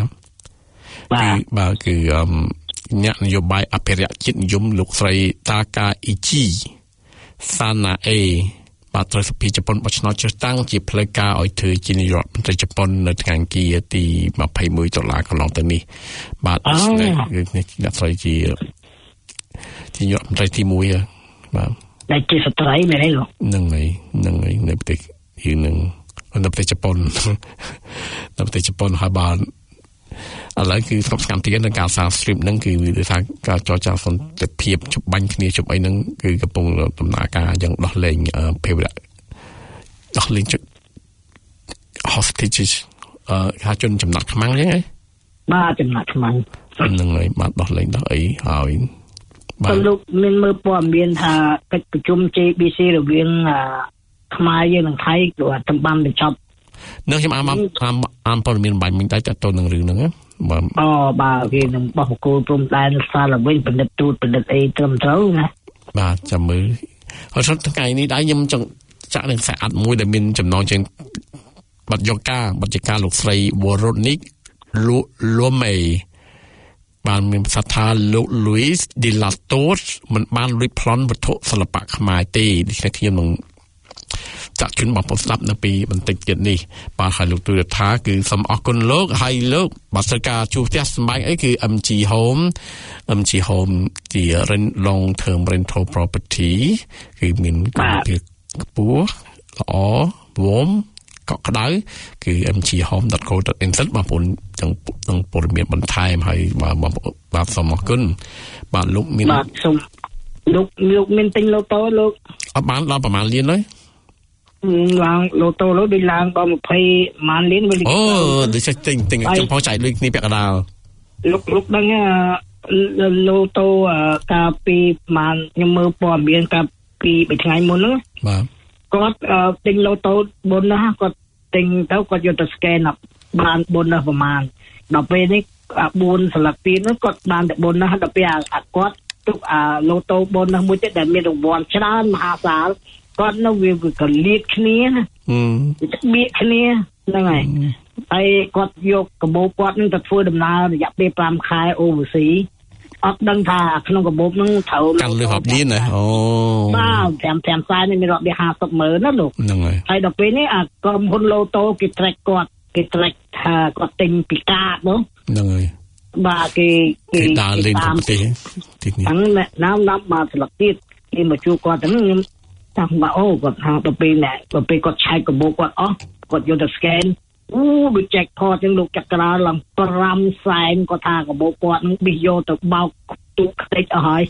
បាទគឺអ្នកនយោបាយអភិរក្សជាតិនិយមលោកស្រីតាកាអ៊ីជីសាណាអេបាទត្រូវសភាជប៉ុនបោះឆ្នោតជ្រើសតាំងជាផ្លូវការឲ្យធ្វើជានាយករដ្ឋមន្ត្រីជប៉ុននៅថ្ងៃអង្គារទី21តុលាកន្លងទៅនេះបាទអ្នកស្រីជានាយករដ្ឋមន្ត្រីទី1បាទតែជាស្ត្រីមែនទេលោកហ្នឹងហើយនៅប្រទេសយើងនឹងនៅប្រទេសជប៉ុនហើយបានឥឡូវគឺស្រុកស្កាំទីនឹងការសាងស្ទ្រីមហ្នឹងគឺវាថាការចរចាសន្តិភាពជប់បាញ់គ្នាជប់អីហ្នឹងគឺកំពុងដំណើរការយ៉ាងដោះលែងភេរវៈដោះលែងhostages ថាជនចំណាត់ខ្មាំងអញ្ចឹងហ៎បាទចំណាត់ខ្មាំងហ្នឹងហើយបាទដោះលែងដោះអីហើយបាទលោកមានមើលព័ត៌មានថាកិច្ចប្រជុំ JBC រវាងខ្មែរយើងនិងថៃគឺតំបានបញ្ចប់នៅខ្ញុំអានព័ត៌មានបាញ់មិញតែតទៅនឹងរឿងហ្នឹងបាទបាទគេនឹងបោះបកគោព្រំដែនសាឡវិញបណ្ឌិតទូតបណ្ឌិតអីត្រឹមត្រូវណាបាទចាំមើលហើយថ្ងៃនេះដែរខ្ញុំចង់ចាក់នឹងខ្សែអត្ថមួយដែលមានចំណងជើងបទយកការបទជាការលោកស្រី Veronica Lomé បានមានប្រសាសន៍ថាលោក Luis de la Torre មិនបានលួចប្លន់វត្ថុសិល្បៈខ្មែរទេដូច្នេះខ្ញុំនឹងចាក់ជូនបងប្អូនស្ដាប់នៅពីបន្តិចទៀតនេះបាទហើយលោកទូរថាគឺសូមអរគុណលោកហើយលោកបាទត្រូវការជួបផ្ទះសម្បែងអីគឺ MG Home ជា long term rental property គឺមានគុណភាពខ្ពស់ល្អវមកក់ក្ដៅគឺ mghome.co.nz បងប្អូនចង់នឹងព័ត៌មានបន្ថែមហើយបាទសូមអរគុណបាទលោកមានបាទសូមលោកមានទិញឡូតូលោកអត់បានដល់ប្រហែលលានហើយឡើងឡូតូលោកដូចឡើងដល់20ម៉ានលានវិញអូដូចទិញចំពោះចែកលុយគ្នាពាក់កណ្ដាលលោកដឹងឡូតូកាលពីម៉ានខ្ញុំមើលព័ត៌មានកាលពី3ថ្ងៃមុនហ្នឹងបាទគាត់ទិញឡូតូបុនណាគាត់ទិញទៅគាត់យកទៅ scan បានបុនណាប្រហែលដល់ពេលនេះ4សន្លឹកទៀតនោះគាត់បានតែបុនណាដល់ពេលគាត់ទុកឡូតូបុនណាមួយទៀតដែលមានរង្វាន់ច្រើនមហាសាលគាត់នៅវាកលៀតគ្នាណាបៀកគ្នាហ្នឹងហើយគាត់យកកាបូបគាត់នឹងទៅធ្វើដំណើររយៈពេល5ខែ overseas អត់ដឹងថាក្នុងកាបូបហ្នឹងត្រូវកាន់លុយរាប់លានណាអូបាទ5ខ្សែនេះមានរាប់លាន50ម៉ឺនណាលោកហ្នឹងហើយដល់ពេលនេះក្រុមហ៊ុនឡូតូគេ track គាត់គេ track ថាគាត់ទិញពីកាតហ្នឹងហើយបាទគេដើរលេងទៅប្រទេសទីនេះណាំមកស្លឹកទៀតគេមកជួបគាត់ហ្នឹងខ្ញុំតាមបាអូគាត់ថាទៅពេលគាត់ឆែកកាបូបគាត់អស់គាត់យកទៅ scan ដូចចែកផតចឹងលោកចក្រាឡើង5សែនគាត់ថាកាបូបគាត់នឹងប៊ីយកទៅបោកទូកខ្ទេចអស់ហើយ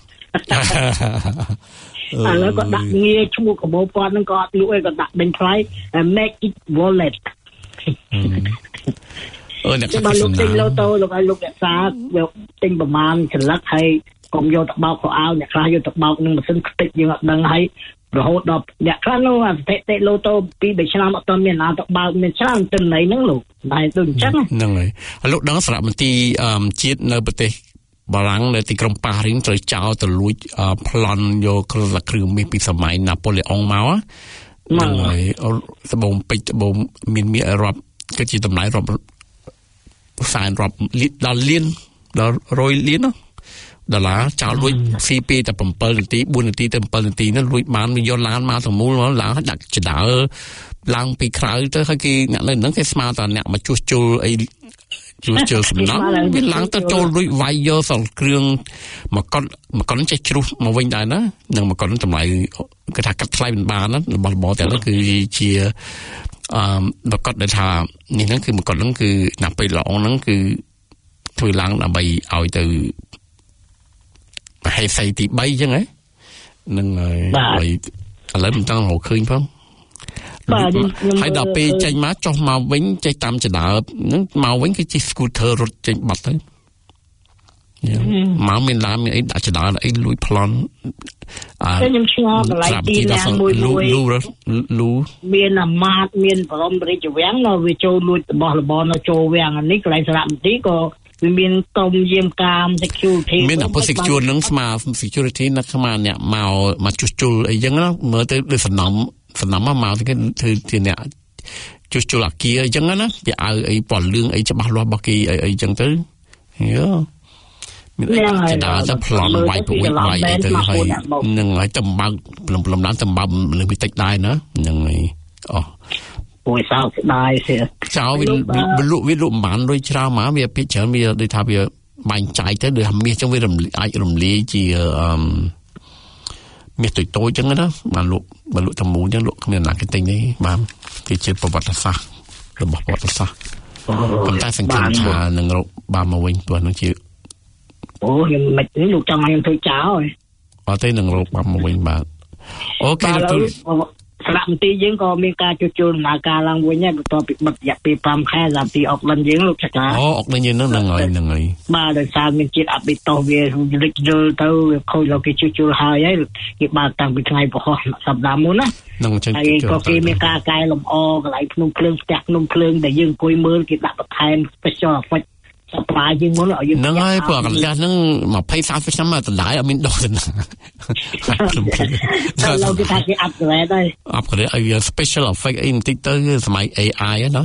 ឥឡូវគាត់ដាក់ងារឈ្មោះកាបូបគាត់នឹងក៏អត់លក់ឯងគាត់ដាក់ដេញថ្លៃ make it wallet អ្នកបើលោកទិញឡូតូលោកឲ្យលោកអ្នកសាយកទិញប្រមាណចលឹកហើយកុំយកទៅបោកខោអាវអ្នកខ្លះយកទៅបោកនឹងម៉ាស៊ីនខ្ទេចយើងអត់ដឹងហើយរហូតដល់អ្នកខ្លះនោះអតិថិឡូតូ2-3ឆ្នាំអត់ទាន់មានណាទៅបើកមានច្រើនទិន្នន័យហ្នឹងលោកតែដូចអញ្ចឹងហ្នឹងហើយលោកដឹងសារមន្ទីរជាតិនៅប្រទេសបារាំងនៅទីក្រុងប៉ារីសត្រូវចោលទៅលួចប្លន់យកគ្រឿងមាសពីសម័យណាប៉ូឡេអុងមកហ្នឹងហើយត្បូងពេជ្រត្បូងមានមាសរាប់គឺជាតម្លៃរាប់សែនរាប់ដល់លានដល់100លានណាដុល្លារចោលលួចស៊ីពីតែ7នាទី4នាទីទៅ7នាទីនោះលួចបានយកឡានមកទាំងមូលមកឡើងដាក់ចដើឡើងពីក្រៅទៅហើយគេអ្នកនៅហ្នឹងគេស្មានតែអ្នកមកជួសជុលអីជួសជុលសំណង់វាឡើងទៅចូលលួចវាយយកសល់គ្រឿងមកកត់ចេះជ្រុះមកវិញដែរណានឹងមកកត់តម្លៃគេថាកាត់ថ្លៃមិនបានណារបស់របរទាំងនោះគឺជាមកកត់ដែលថានេះហ្នឹងគឺមកកត់ហ្នឹងគឺណាពេលល្អហ្នឹងគឺធ្វើឡើងដើម្បីឲ្យទៅប្រហែលសៃទី3អញ្ចឹងហ៎នឹងហើយឥឡូវមិនต้องរកឃើញផងបាទហើយដល់ពេលចេញមកចុះមកវិញចេះតាមចដើហ្នឹងមកវិញគឺជា scooter រត់ចេញបាត់ទៅមកមានឡានមានអីដាក់ចដាអីលួចប្លន់ខ្ញុំឆ្ងល់កន្លែងទីណាមួយលូមានអាមាតមានបរមរាជវាំងនៅវាចូលលួចរបស់របរនៅចូលវាំងនេះកន្លែងសារមន្ទីរក៏វាមានកុំយាមកាម security មានអាពុ security នឹងស្មា security នៅស្មាអ្នកមកជួសជុលអីចឹងណាមើលទៅដូចសំណំមកទៅគឺអ្នកជួសជុលអាគារអីចឹងណាវាឲ្យអីពណ៌លឿងអីច្បាស់លាស់របស់គេអីចឹងទៅយោមានអីចដាទៅប្លន់វាយទៅហើយនឹងហើយទៅបើកប្លំឡើងទៅបើកលើពីតិចដែរណាហ្នឹងហើយអូយសោកស្ដាយសិចោលវាលក់មិនបានលុយច្រើនមកវាពីច្រើនវាដូចថាវាបាញ់ចាយទៅដូចមាសចឹងវាអាចរំលាយជាមាសតូចចឹងណាបានលក់តែមូលចឹងលក់គ្មានណាគេទិញទេបានគេជាប្រវត្តិសាស្ត្ររបស់ប្រវត្តិសាស្ត្រប៉ុន្តែសង្ឃឹមថានឹងរកបានមកវិញព្រោះនឹងជាខ្ញុំមិនលោកចង់ឲ្យខ្ញុំធ្វើចោលអត់ទេនឹងរកបានមកវិញបាទអូខេទៅស្រាប់មន្ទីរយើងក៏មានការជួសជុលដំណើរការឡើងវិញហើយបន្ទាប់ពីបិទរយៈពេល5ខែសម្រាប់ទីអុកលិនយើងលោកចកាអុកលិនយើងហ្នឹងហើយបាទដោយសារមានជាតិអបិតោវារិចយល់ទៅវាខូចលោកគេជួសជុលហើយគេបើកតាំងពីថ្ងៃប្រហោះសប្តាហ៍មុនណានឹងចឹងហើយក៏គេមានការកែលម្អកន្លែងភ្នំភ្លើងផ្ទះភ្នំភ្លើងដែលយើងអង្គុយមើលគេដាក់បន្ថែម special effectសប្តាហ៍ជាងមុនឲ្យយើងហ្នឹងហើយព្រោះកន្លះហ្នឹង20-30ឆ្នាំមកតម្លៃអត់មានដកទេណាតែលោកគេថាគេ upgrade ហើយ upgrade ឲ្យវា special effect អីបន្តិចទៅសម័យ AI ណា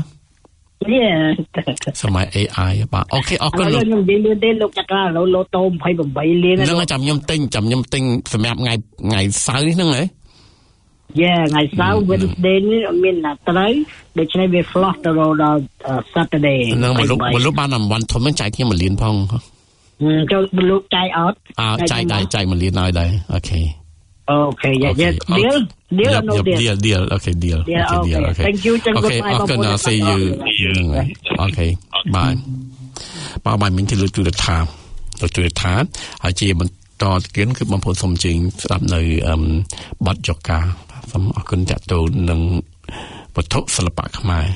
សម័យ AI បាទអូខេអរគុណលោកខ្ញុំនិយាយលឿនទេលោកចក្រាឡូតូ28លានហ្នឹងចាំខ្ញុំទិញសម្រាប់ថ្ងៃសៅរ៍នេះហ្នឹងហ៎ថ្ងៃសៅរ៍ Wednesday នេះមានណាត្រូវដូច្នេះវា floss ទៅដល់ Saturday ហ្នឹងមកលោកបានអំធំហ្នឹងចែកខ្ញុំ1លានផងចូលលោកចែកអត់ចែក1លានឲ្យដែរអូខេdeal okay deal thank you ចឹងគាត់បាយបងប្អូន see you អូខេបាយមិញទៅលើទូរទស្សន៍ហើយជាបន្តទៀតគឺបងប្អូនសូមជើញស្ដាប់នៅបទយកការសូមអរគុណតាក់ទងនឹងវត្ថុសិល្បៈខ្មែរ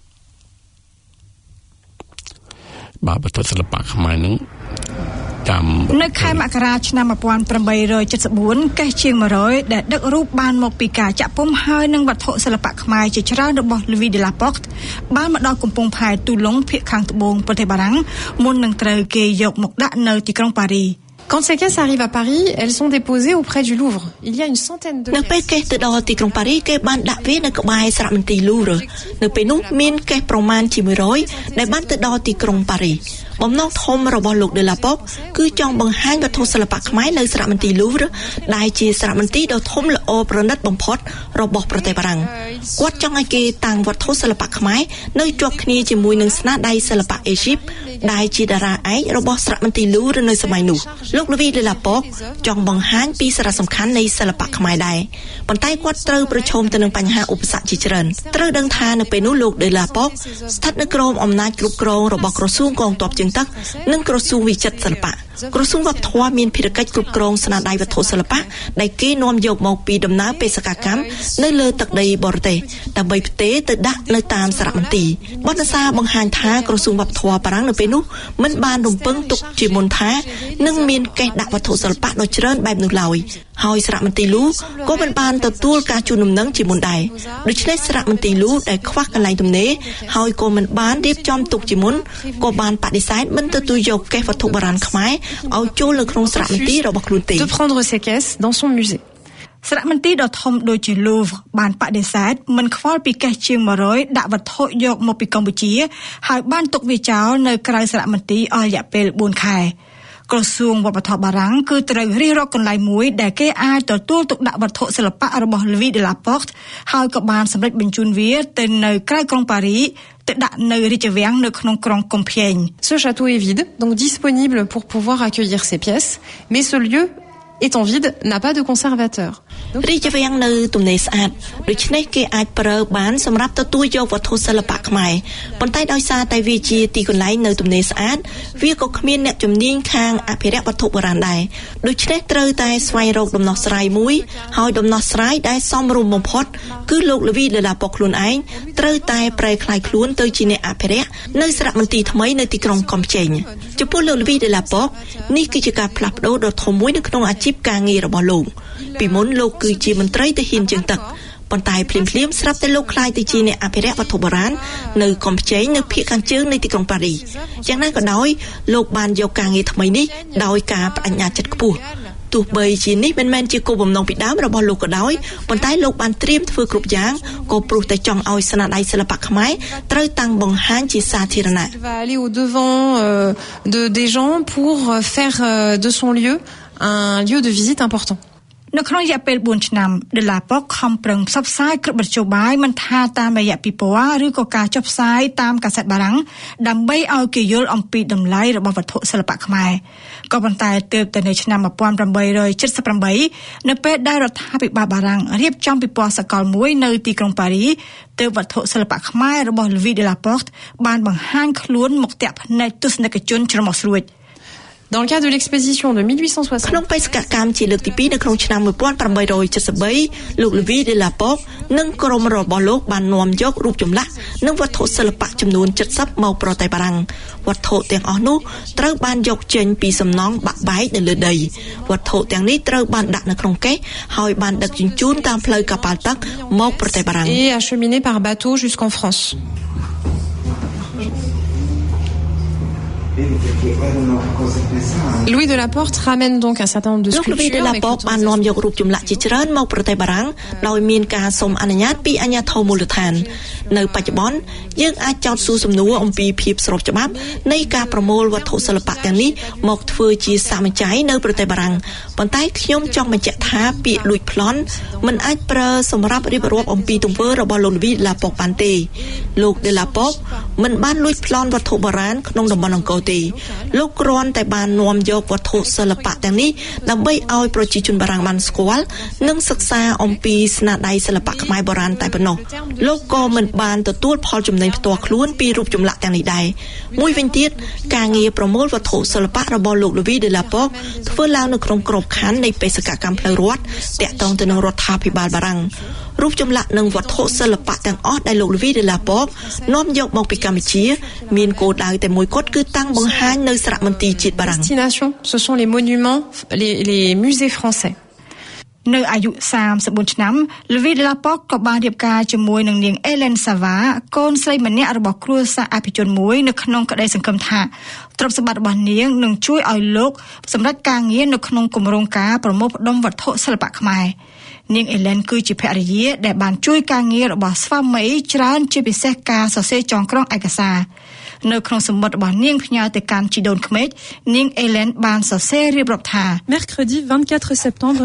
បាទវត្ថុសិល្បៈខ្មែរនឹងនៅខែមករាឆ្នាំ1874កេះជាង100ដែលដឹករូបបានមកពីការចាក់ពុំហើយនឹងវត្ថុសិល្បៈខ្មែរជាច្រើនរបស់ Louis de la Porte បានមកដល់កំពង់ផែទូឡុងភាគខាងត្បូងប្រទេសបារាំងមុននឹងត្រូវគេយកមកដាក់នៅទីក្រុងប៉ារី Quand ces caisses arrivent à Paris, elles sont déposées auprès du Louvre. Il y a une centaine de នៅពេលកេះទៅដល់ទីក្រុងប៉ារីគេបានដាក់វានៅក្បែរសារមន្ទីរ Louvre នៅពេលនោះមានកេះប្រមាណជា100ដែលបានទៅដល់ទីក្រុងប៉ារីបំណងធំរបស់លោក de la Porte គឺចង់បង្ហាញវត្ថុសិល្បៈខ្មែរនៅសារមន្ទីរ Louvre ដែលជាសារមន្ទីរដ៏ធំល្អប្រណិតបំផុតរបស់ប្រទេសបារាំងគាត់ចង់ឲ្យគេតាំងវត្ថុសិល្បៈខ្មែរនៅជាប់គ្នាជាមួយនឹងស្នាដៃសិល្បៈអេស៊ីបដែលជាតារាឯករបស់សារមន្ទីរ Louvre នៅសម័យនោះលោក Louis de la Porte ចង់បង្ហាញពីសារៈសំខាន់នៃសិល្បៈខ្មែរដែរប៉ុន្តែគាត់ត្រូវប្រឈមទៅនឹងបញ្ហាឧបសគ្គជាច្រើនត្រូវដឹងថានៅពេលនោះលោក de la Porte ស្ថិតនៅក្រោមអំណាចគ្រប់គ្រងរបស់ក្រសួងកងទ័ពជើងទឹកនិងក្រសួងវិចិត្រសិល្បៈក្រសួងវប្បធម៌មានភារកិច្ចគ្រប់គ្រងស្នាដៃវត្ថុសិល្បៈដែលគេនាំយកមកពីដំណើរបេសកកម្មនៅលើទឹកដីបរទេសដើម្បីផ្ទេរទៅដាក់នៅតាមសារមន្ទីរបណ្ឌសារបង្ហាញថាក្រសួងវប្បធម៌បារាំងនៅពេលនោះមិនបានរំពឹងទុកជាមុនថានឹងមានកេះដាក់វត្ថុសិល្បៈដ៏ច្រើនបែបនោះឡើយហើយសារមន្ទីរ Louvre ក៏មិនបានទទួលការជូនដំណឹងជាមុនដែរដូច្នេះសារមន្ទីរ Louvre ដែលខ្វះកន្លែងទំនេរហើយក៏មិនបានរៀបចំទុកជាមុនក៏បានបដិសេធមិនទទួលយកកេះវត្ថុបុរាណខ្មែរឲ្យចូលនៅក្នុងសារមន្ទីររបស់ខ្លួនទេ de prendre ces caisses dans son musée សារមន្ទីរដ៏ធំដូចជា Louvre បានបដិសេធមិនខ្វល់ពីកេះជាង100ដាក់វត្ថុយកមកពីកម្ពុជាហើយបានទុកវាចោលនៅក្រៅសារមន្ទីរអស់រយៈពេល4ខែក្រសួងវប្បធម៌បារាំងគឺត្រូវរិះរកកន្លែងមួយដែលគេអាចទទួលទុកដាក់វត្ថុសិល្បៈរបស់ Louis de la Porte ហើយក៏បានសម្រេចបញ្ជូនវាទៅនៅក្រៅក្រុងប៉ារីទៅដាក់នៅរាជវាំងនៅក្នុងក្រុងកំពែង Ce château est vide donc disponible pour pouvoir accueillir ces pièces mais ce lieu étant vide n'a pas de conservateur រីជាវាំងនៅទំនេរស្អាតដូច្នេះគេអាចប្រើបានសម្រាប់ទទួលយកវត្ថុសិល្បៈខ្មែរប៉ុន្តែដោយសារតែវាជាទីកន្លែងនៅទំនេរស្អាតវាក៏គ្មានអ្នកជំនាញខាងអភិរក្សវត្ថុបុរាណដែរដូច្នេះត្រូវតែស្វែងរកដំណោះស្រាយមួយហើយដំណោះស្រាយដែលសមរម្យបំផុតគឺលោកលវីដេឡាប៉ុកខ្លួនឯងត្រូវតែប្រែក្លាយខ្លួនទៅជាអ្នកអភិរក្សនៅសារមន្ទីរថ្មីនៅទីក្រុងកំពែងចំពោះលោកលវីដេឡាប៉ុកនេះគឺជាការផ្លាស់ប្ដូរដ៏ធំមួយនៅក្នុងអាជីពការងាររបស់លោកពីមុនលោកគឺជាមន្ត្រីទាហានជើងទឹកប៉ុន្តែភ្លាមស្រាប់តែលោកក្លាយទៅជាអ្នកអភិរក្សវត្ថុបុរាណនៅកំពែងនៅភាគខាងជើងនៃទីក្រុងប៉ារីសយ៉ាងណាក៏ដោយលោកបានយកការងារថ្មីនេះដោយការបដិញ្ញាចិត្តខ្ពស់ទោះបីជានេះមិនមែនជាគោលបំណងពីដើមរបស់លោកក៏ដោយប៉ុន្តែលោកបានត្រៀមធ្វើគ្រប់យ៉ាងក៏ព្រោះតែចង់ឲ្យស្នាដៃសិល្បៈខ្មែរត្រូវតាំងបង្ហាញជាសាធារណៈ va aller au devant des gens pour faire de son lieu un lieu de visite important នៅក្នុងរយៈពេល4ឆ្នាំដេឡាប៉ុកខំប្រឹងផ្សព្វផ្សាយគ្រប់មធ្យោបាយមិនថាតាមរយៈពិព័រណ៍ឬក៏ការចុះផ្សាយតាមកាសែតបារាំងដើម្បីឲ្យគេយល់អំពីតម្លៃរបស់វត្ថុសិល្បៈខ្មែរក៏ប៉ុន្តែទើបតែនៅឆ្នាំ1878នៅពេលដែលរដ្ឋាភិបាលបារាំងរៀបចំពិព័រណ៍សកលមួយនៅទីក្រុងប៉ារីសទើបវត្ថុសិល្បៈខ្មែររបស់លូវីដេឡាប៉ុកបានបង្ហាញខ្លួនមកទាក់ភ្នែកទស្សនិកជនច្រមុះស្រួច Dans le cadre de l'exposition de 1860 ក្នុងបេសកកម្មជាលើកទី2នៅក្នុងឆ្នាំ1873លោកលូវីដេឡាប៉ុកនិងក្រុមរបស់លោកបាននាំយករូបចម្លាក់និងវត្ថុសិល្បៈចំនួន70មកប្រទេសបារាំងវត្ថុទាំងអស់នោះត្រូវបានយកចេញពីសំណង់បាក់បែកនៅលើដីវត្ថុទាំងនេះត្រូវបានដាក់នៅក្នុងកេសហើយបានដឹកជញ្ជូនតាមផ្លូវកប៉ាល់ទឹកមកប្រទេសបារាំង et acheminé par bateau jusqu'en France Louis de la Porte ramène donc un certain nombre de sculptures. Louis de la Porte បាននាំយករូបចម្លាក់ជាច្រើនមកប្រទេសបារាំងដោយមានការសុំអនុញ្ញាតពីអាជ្ញាធរមូលដ្ឋាននៅបច្ចុប្បន្នយើងអាចចោទសួរសំណួរអំពីភាពស្របច្បាប់នៃការប្រមូលវត្ថុសិល្បៈទាំងនេះមកធ្វើជាសមច័យនៅប្រទេសបារាំងប៉ុន្តែខ្ញុំចង់បញ្ជាក់ថាពាក្យលួចប្លន់មិនអាចប្រើសម្រាប់រៀបរាប់អំពីទង្វើរបស់លោក Louis de la Porte បានទេលោក de la Porte មិនបានលួចប្លន់វត្ថុបុរាណក្នុងតំបន់អង្គរទេលោកគ្រាន់តែបាននាំយកវត្ថុសិល្បៈទាំងនេះដើម្បីឲ្យប្រជាជនបារាំងបានស្គាល់និងសិក្សាអំពីស្នាដៃសិល្បៈខ្មែរបុរាណតែប៉ុណ្ណោះលោកក៏មិនបានទទួលផលចំណេញផ្ទាល់ខ្លួនពីរូបចម្លាក់ទាំងនេះដែរមួយវិញទៀតការងារប្រមូលវត្ថុសិល្បៈរបស់លោក Louis de la Porte ធ្វើឡើងនៅក្នុងក្របខ័ណ្ឌនៃបេសកកម្មផ្លូវរដ្ឋតាក់ទងទៅនឹងរដ្ឋាភិបាលបារាំងរូបចម្លាក់និងវត្ថុសិល្បៈទាំងអស់ដែលលោក Louis de la Porte នាំយកមកពីកម្ពុជាមានគោលដៅតែមួយគត់គឺតាំងបង្ហាញនៅសារមន្ទីរជាតិបារាំង Destination ce sont les monuments les musées français នៅអាយុ34ឆ្នាំ Louis de la Porte ក៏បានរៀបការជាមួយនឹងនាង Hélène Savart កូនស្រីម្នាក់របស់គ្រួសារអភិជនមួយនៅក្នុងក្តីសង្ឃឹមថាទ្រព្យសម្បត្តិរបស់នាងនឹងជួយឲ្យលោកសម្រេចការងារនៅក្នុងគម្រោងការប្រមូលផ្ដុំវត្ថុសិល្បៈខ្មែរនាង Hélène គឺជាភរិយាដែលបានជួយការងាររបស់ស្វាមីច្រើនជាពិសេសការសរសេរចងក្រងឯកសារនៅក្នុងសម្បត្តិរបស់នាងផ្ញើទៅកាន់ជីដូនក្មេកនាង Hélène បានសរសេររៀបរាប់ថា Mercredi 24 septembre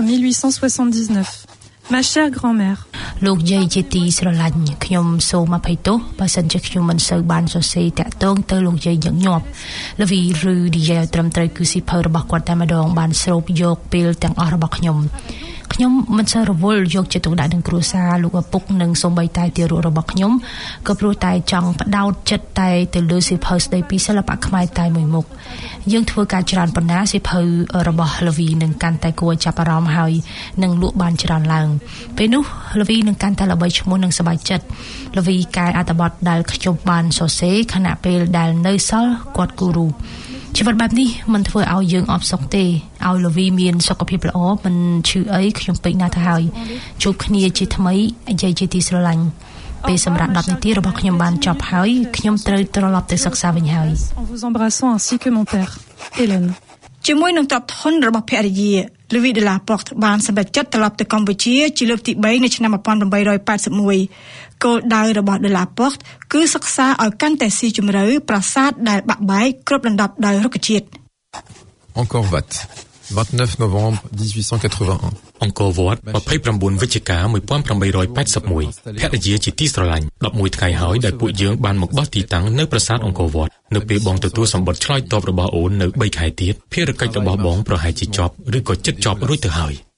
1879 Ma chère grand-mère លោកយាយជាទីស្រឡាញ់ខ្ញុំសូមអភ័យទោសបើសិនជាខ្ញុំមិនសូវបានសរសេរតាក់ទងទៅលោកយាយញឹកញាប់លវីឬនិយាយឲ្យត្រឹមត្រូវគឺសៀវភៅរបស់គាត់តែម្ដងបានស្រូបយកពេលទាំងអស់របស់ខ្ញុំមិនសូវរវល់យកចិត្តទុកដាក់នឹងគ្រួសារលោកឪពុកនិងសូម្បីតែទារករបស់ខ្ញុំក៏ព្រោះតែចង់បដោតចិត្តតែទៅលើសៀវភៅស្ដីពីសិល្បៈខ្មែរតែមួយមុខយើងធ្វើការច្រើនប៉ុណ្ណាសៀវភៅរបស់លវីនឹងកាន់តែគួរចាប់អារម្មណ៍ហើយនឹងលក់បានច្រើនឡើងពេលនោះលវីនឹងកាន់តែល្បីឈ្មោះនិងសប្បាយចិត្តលវីកែអត្ថបទដែលខ្ញុំបានសរសេរខណៈពេលដែលនៅសល់គាត់គូរូជីវិតបែបនេះមិនធ្វើឲ្យយើងអបសុខទេឲ្យលវីមានសុខភាពល្អមិនឈឺអីខ្ញុំពេកណាស់ទៅហើយជួបគ្នាជាថ្មីយាយជាទីស្រឡាញ់ពេលសម្រាប់10នាទីរបស់ខ្ញុំបានចប់ហើយខ្ញុំត្រូវត្រឡប់ទៅសិក្សាវិញហើយ En vous embrassant ainsi que mon père Hélène ជាមួយនឹងទ្រព្យធនរបស់ភរិយា Louis de la Porte បានសម្រេចចិត្តត្រឡប់ទៅកម្ពុជាជាលើកទី3នៅឆ្នាំ1881គោលដៅរបស់ de la Porte គឺសិក្សាឲ្យកាន់តែស៊ីជម្រៅប្រាសាទដែលបាក់បែកគ្របដណ្ដប់ដោយរុក្ខជាតិ Angkor Wat 29 novembre 1881 អង្គរវត្ត29វិច្ឆិកា1881ភរិយាជាទីស្រឡាញ់11ថ្ងៃហើយដែលពួកយើងបានមកបោះទីតាំងនៅប្រាសាទអង្គរវត្តនៅពេលបងទទួលសម្បត្តិឆ្លើយតបរបស់អូននៅ3ខែទៀតភារកិច្ចរបស់បងប្រហែលជាចប់ឬក៏ជិតចប់រួចទៅហើយ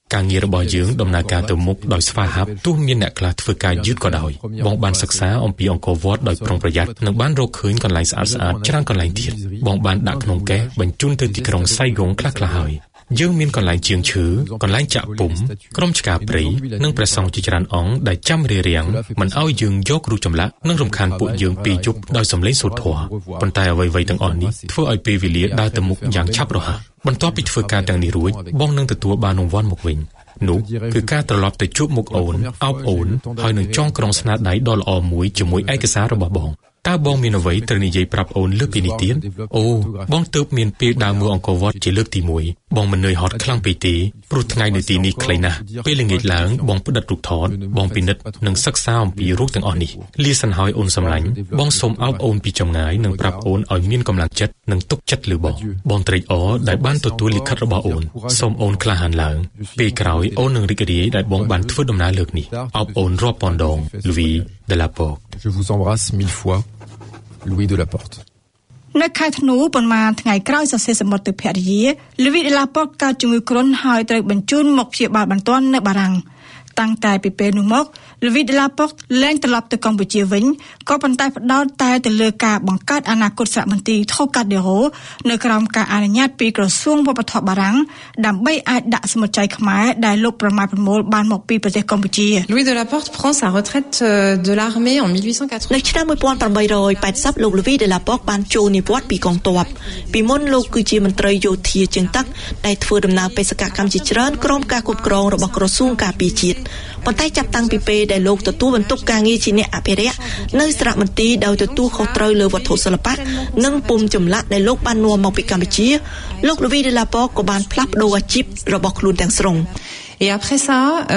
ការងាររបស់យើងដំណើរការទៅមុខដោយស្វាហាប់ទោះមានអ្នកខ្លះធ្វើការយឺតក៏ដោយបងបានសិក្សាអំពីអង្គរវត្តដោយប្រុងប្រយ័ត្ននិងបានរកឃើញកន្លែងស្អាតៗច្រើនកន្លែងទៀតបងបានដាក់ក្នុងកេសបញ្ជូនទៅទីក្រុងសៃហ្គងខ្លះៗហើយយើងមានកន្លែងជាងឈើកន្លែងចាក់ពុំក្រុមឆ្កាព្រៃនិងព្រះសង្ឃជាច្រើនអង្គដែលចាំរារាំងមិនឲ្យយើងយករូបចម្លាក់និងរំខានពួកយើងពីយប់ដោយសំឡេងសូត្រធម៌ប៉ុន្តែអ្វីៗទាំងអស់នេះធ្វើឲ្យពេលវេលាដើរទៅមុខយ៉ាងឆាប់រហ័សបន្ទាប់ពីធ្វើការទាំងនេះរួចបងនឹងទទួលបានរង្វាន់មកវិញនោះគឺការត្រឡប់ទៅជួបមុខអូនអោបអូនហើយនឹងចងក្រងស្នាដៃដ៏ល្អមួយជាមួយឯកសាររបស់បងតើបងមានអ្វីត្រូវនិយាយប្រាប់អូនលើពីនេះទៀតអូបងទើបមានពេលដើរមើលអង្គរវត្តជាលើកទី1បងមិននឿយហត់ខ្លាំងពេកទេព្រោះថ្ងៃនៅទីនេះខ្លីណាស់ពេលល្ងាចឡើងបងផ្ដិតរូបថតបងពិនិត្យនិងសិក្សាអំពីរូបទាំងអស់នេះលាសិនហើយអូនសម្លាញ់បងសូមអោបអូនពីចម្ងាយនិងប្រាប់អូនឲ្យមានកម្លាំងចិត្តនិងទុកចិត្តលើបងត្រេកអរដែលបានទទួលលិខិតរបស់អូនសូមអូនក្លាហានឡើងពេលក្រោយអូននឹងរីករាយដែលបងបានធ្វើដំណើរលើកនេះអោបអូនរាប់ពាន់ដង Louis de la Porte Je vous embrasse 1000 fois Louis de la Porte នៅខែធ្នូប៉ុន្មានថ្ងៃក្រោយសរសេរសម្បត្តិទៅភរិយា Louis de la Porte កើតជំងឺគ្រុនហើយត្រូវបញ្ជូនមកព្យាបាលបន្ទាន់នៅបារាំងតាំងតែពីពេលនោះមក Louis de la Porte លែងត្រឡប់ទៅកម្ពុជាវិញក៏ប៉ុន្តែផ្ដោតតែទៅលើការបង្កើតអនាគតសហមន្ត្រី Trocadéro នៅក្រោមការអនុញ្ញាតពីក្រសួងវប្បធម៌បារាំងដើម្បីអាចដាក់សមុទ្រចៃខ្មែរដែលលោកប្រមាថប្រមូលបានមកពីប្រទេសកម្ពុជា Louis de la Porte prend sa retraite de l'armée en 1880 នៅឆ្នាំ1880លោក Louis de la Porte បានចូលនិវត្តន៍ពីកងទ័ពពីមុនលោកគឺជាមន្ត្រីយោធាជើងទឹកដែលធ្វើដំណើរបេសកកម្មជាច្រើនក្រោមការគ្រប់គ្រងរបស់ក្រសួងការពារជាតិប៉ុន្តែចាប់តាំងពីពេលដែលលោកទទួលបន្ទុកការងារជាអ្នកអភិរក្សនៅសារមន្ទីរដោយទទួលខុសត្រូវលើវត្ថុសិល្បៈនិងពុម្ពចម្លាក់ដែលលោកបាននាំមកពីកម្ពុជាលោក Louis de la Porte ក៏បានផ្លាស់ប្ដូរអាជីពរបស់ខ្លួនទាំងស្រុង Et après ça,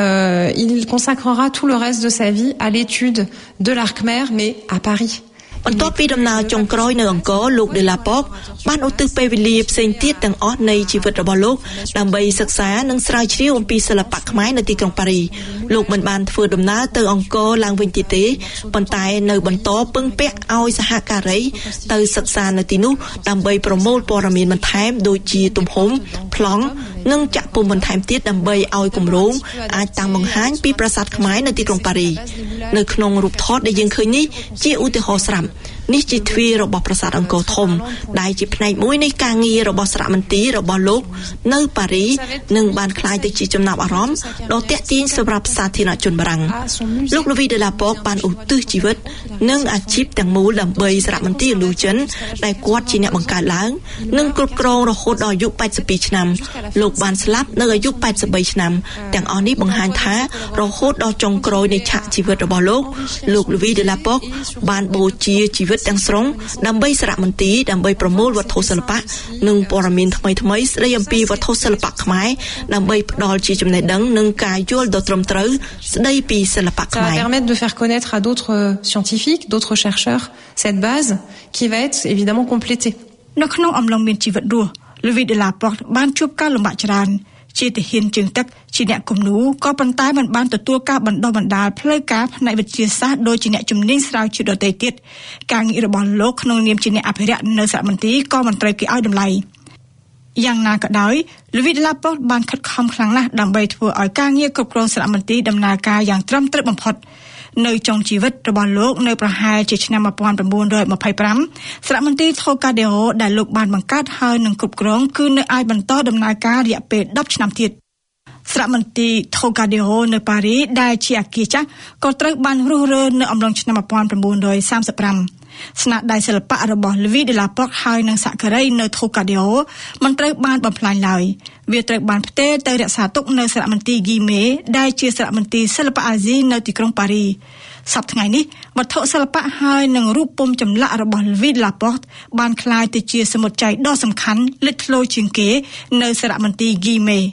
il consacrera tout le reste de sa vie à l'étude de l'art khmer, mais à Paris. បន្ទាប់ពីដំណើរចុងក្រោយនៅអង្គរលោក De la Porte បានឧទ្ទិសពេលវេលាផ្សេងទៀតទាំងអស់នៃជីវិតរបស់លោកដើម្បីសិក្សានិងស្រាវជ្រាវអំពីសិល្បៈខ្មែរនៅទីក្រុងប៉ារីលោកមិនបានធ្វើដំណើរទៅអង្គរឡើងវិញទៀតទេប៉ុន្តែនៅបន្តពឹងពាក់ឲ្យសហការីទៅសិក្សានៅទីនោះដើម្បីប្រមូលព័ត៌មានបន្ថែមដូចជាទំហំប្លង់និងចាក់ពុម្ពបន្ថែមទៀតដើម្បីឲ្យគម្រោងអាចតាំងបង្ហាញពីប្រាសាទខ្មែរនៅទីក្រុងប៉ារីនៅក្នុងរូបថតដែលយើងឃើញនេះជាឧទាហរណ៍ស្រាប់នេះជាទ្វាររបស់ប្រាសាទអង្គរធំដែលជាផ្នែកមួយនៃការងាររបស់សារមន្ទីររបស់លោកនៅប៉ារីនិងបានក្លាយទៅជាចំណាប់អារម្មណ៍ដ៏ទាក់ទាញសម្រាប់សាធារណជនបារាំងលោក Louis de la Porte បានឧទ្ទិសជីវិតនិងអាជីពទាំងមូលដើម្បីសារមន្ទីរលូចិនដែលគាត់ជាអ្នកបង្កើតឡើងនិងគ្រប់គ្រងរហូតដល់អាយុ82ឆ្នាំលោកបានស្លាប់នៅអាយុ83ឆ្នាំទាំងអស់នេះបង្ហាញថារហូតដល់ចុងក្រោយនៃឆាកជីវិតរបស់លោក Louis de la Porte បានបូជាជីវិតទាំងស្រុងដើម្បីសារមន្ទីរដើម្បីប្រមូលវត្ថុសិល្បៈនិងព័ត៌មានថ្មីៗស្ដីអំពីវត្ថុសិល្បៈខ្មែរដើម្បីផ្ដល់ជាចំណេះដឹងនិងការយល់ដ៏ត្រឹមត្រូវស្ដីពីសិល្បៈខ្មែរ Ça va permettre de faire connaître à d'autres scientifiques, d'autres chercheurs cette base qui va être évidemment complétée. នៅក្នុងអំឡុងមានជីវិតរស់ Louis de la Porte បានជួបការលំបាកច្រើនជាទាហានជើងទឹកជាអ្នកគំនូរក៏ប៉ុន្តែមិនបានទទួលការបណ្ដុះបណ្ដាលផ្លូវការផ្នែកវិទ្យាសាស្ត្រដូចជាអ្នកជំនាញស្រាវជ្រាវដទៃទៀតការងាររបស់លោកក្នុងនាមជាអ្នកអភិរក្សនៅសហមន្ទីរក៏មិនត្រូវគេឲ្យតម្លៃយ៉ាងណាក៏ដោយ Louis de la Porte បានខិតខំខ្លាំងណាស់ដើម្បីធ្វើឲ្យការងារគ្រប់គ្រងសហមន្ទីរដំណើរការយ៉ាងត្រឹមត្រូវបំផុតនៅចុងជីវិតរបស់លោកនៅប្រហែលជាឆ្នាំ1925សារមន្ទីរ Trocadéro ដែលលោកបានបង្កើតហើយនឹងគ្រប់គ្រងគឺនៅអាចបន្តដំណើរការរយៈពេល10ឆ្នាំទៀតសារមន្ទីរ Trocadéro នៅប៉ារីដែលជាអគារចាស់ក៏ត្រូវបានរុះរើនៅអំឡុងឆ្នាំ1935ស្នាដៃសិល្បៈរបស់ Louis de la Porte ហើយនិងសហការីនៅ Trocadéro មិនត្រូវបានបំផ្លាញឡើយវាត្រូវបានផ្ទេរទៅរក្សាទុកនៅសារមន្ទីរ Guimet ដែលជាសារមន្ទីរសិល្បៈអាស៊ីនៅទីក្រុងប៉ារីសប្តាហ៍ថ្ងៃនេះវត្ថុសិល្បៈហើយនិងរូបពុម្ពចម្លាក់របស់ Louis de la Porte បានក្លាយទៅជាសមុទ្រចៃដ៏សំខាន់លេចធ្លោជាងគេនៅសារមន្ទីរ Guimet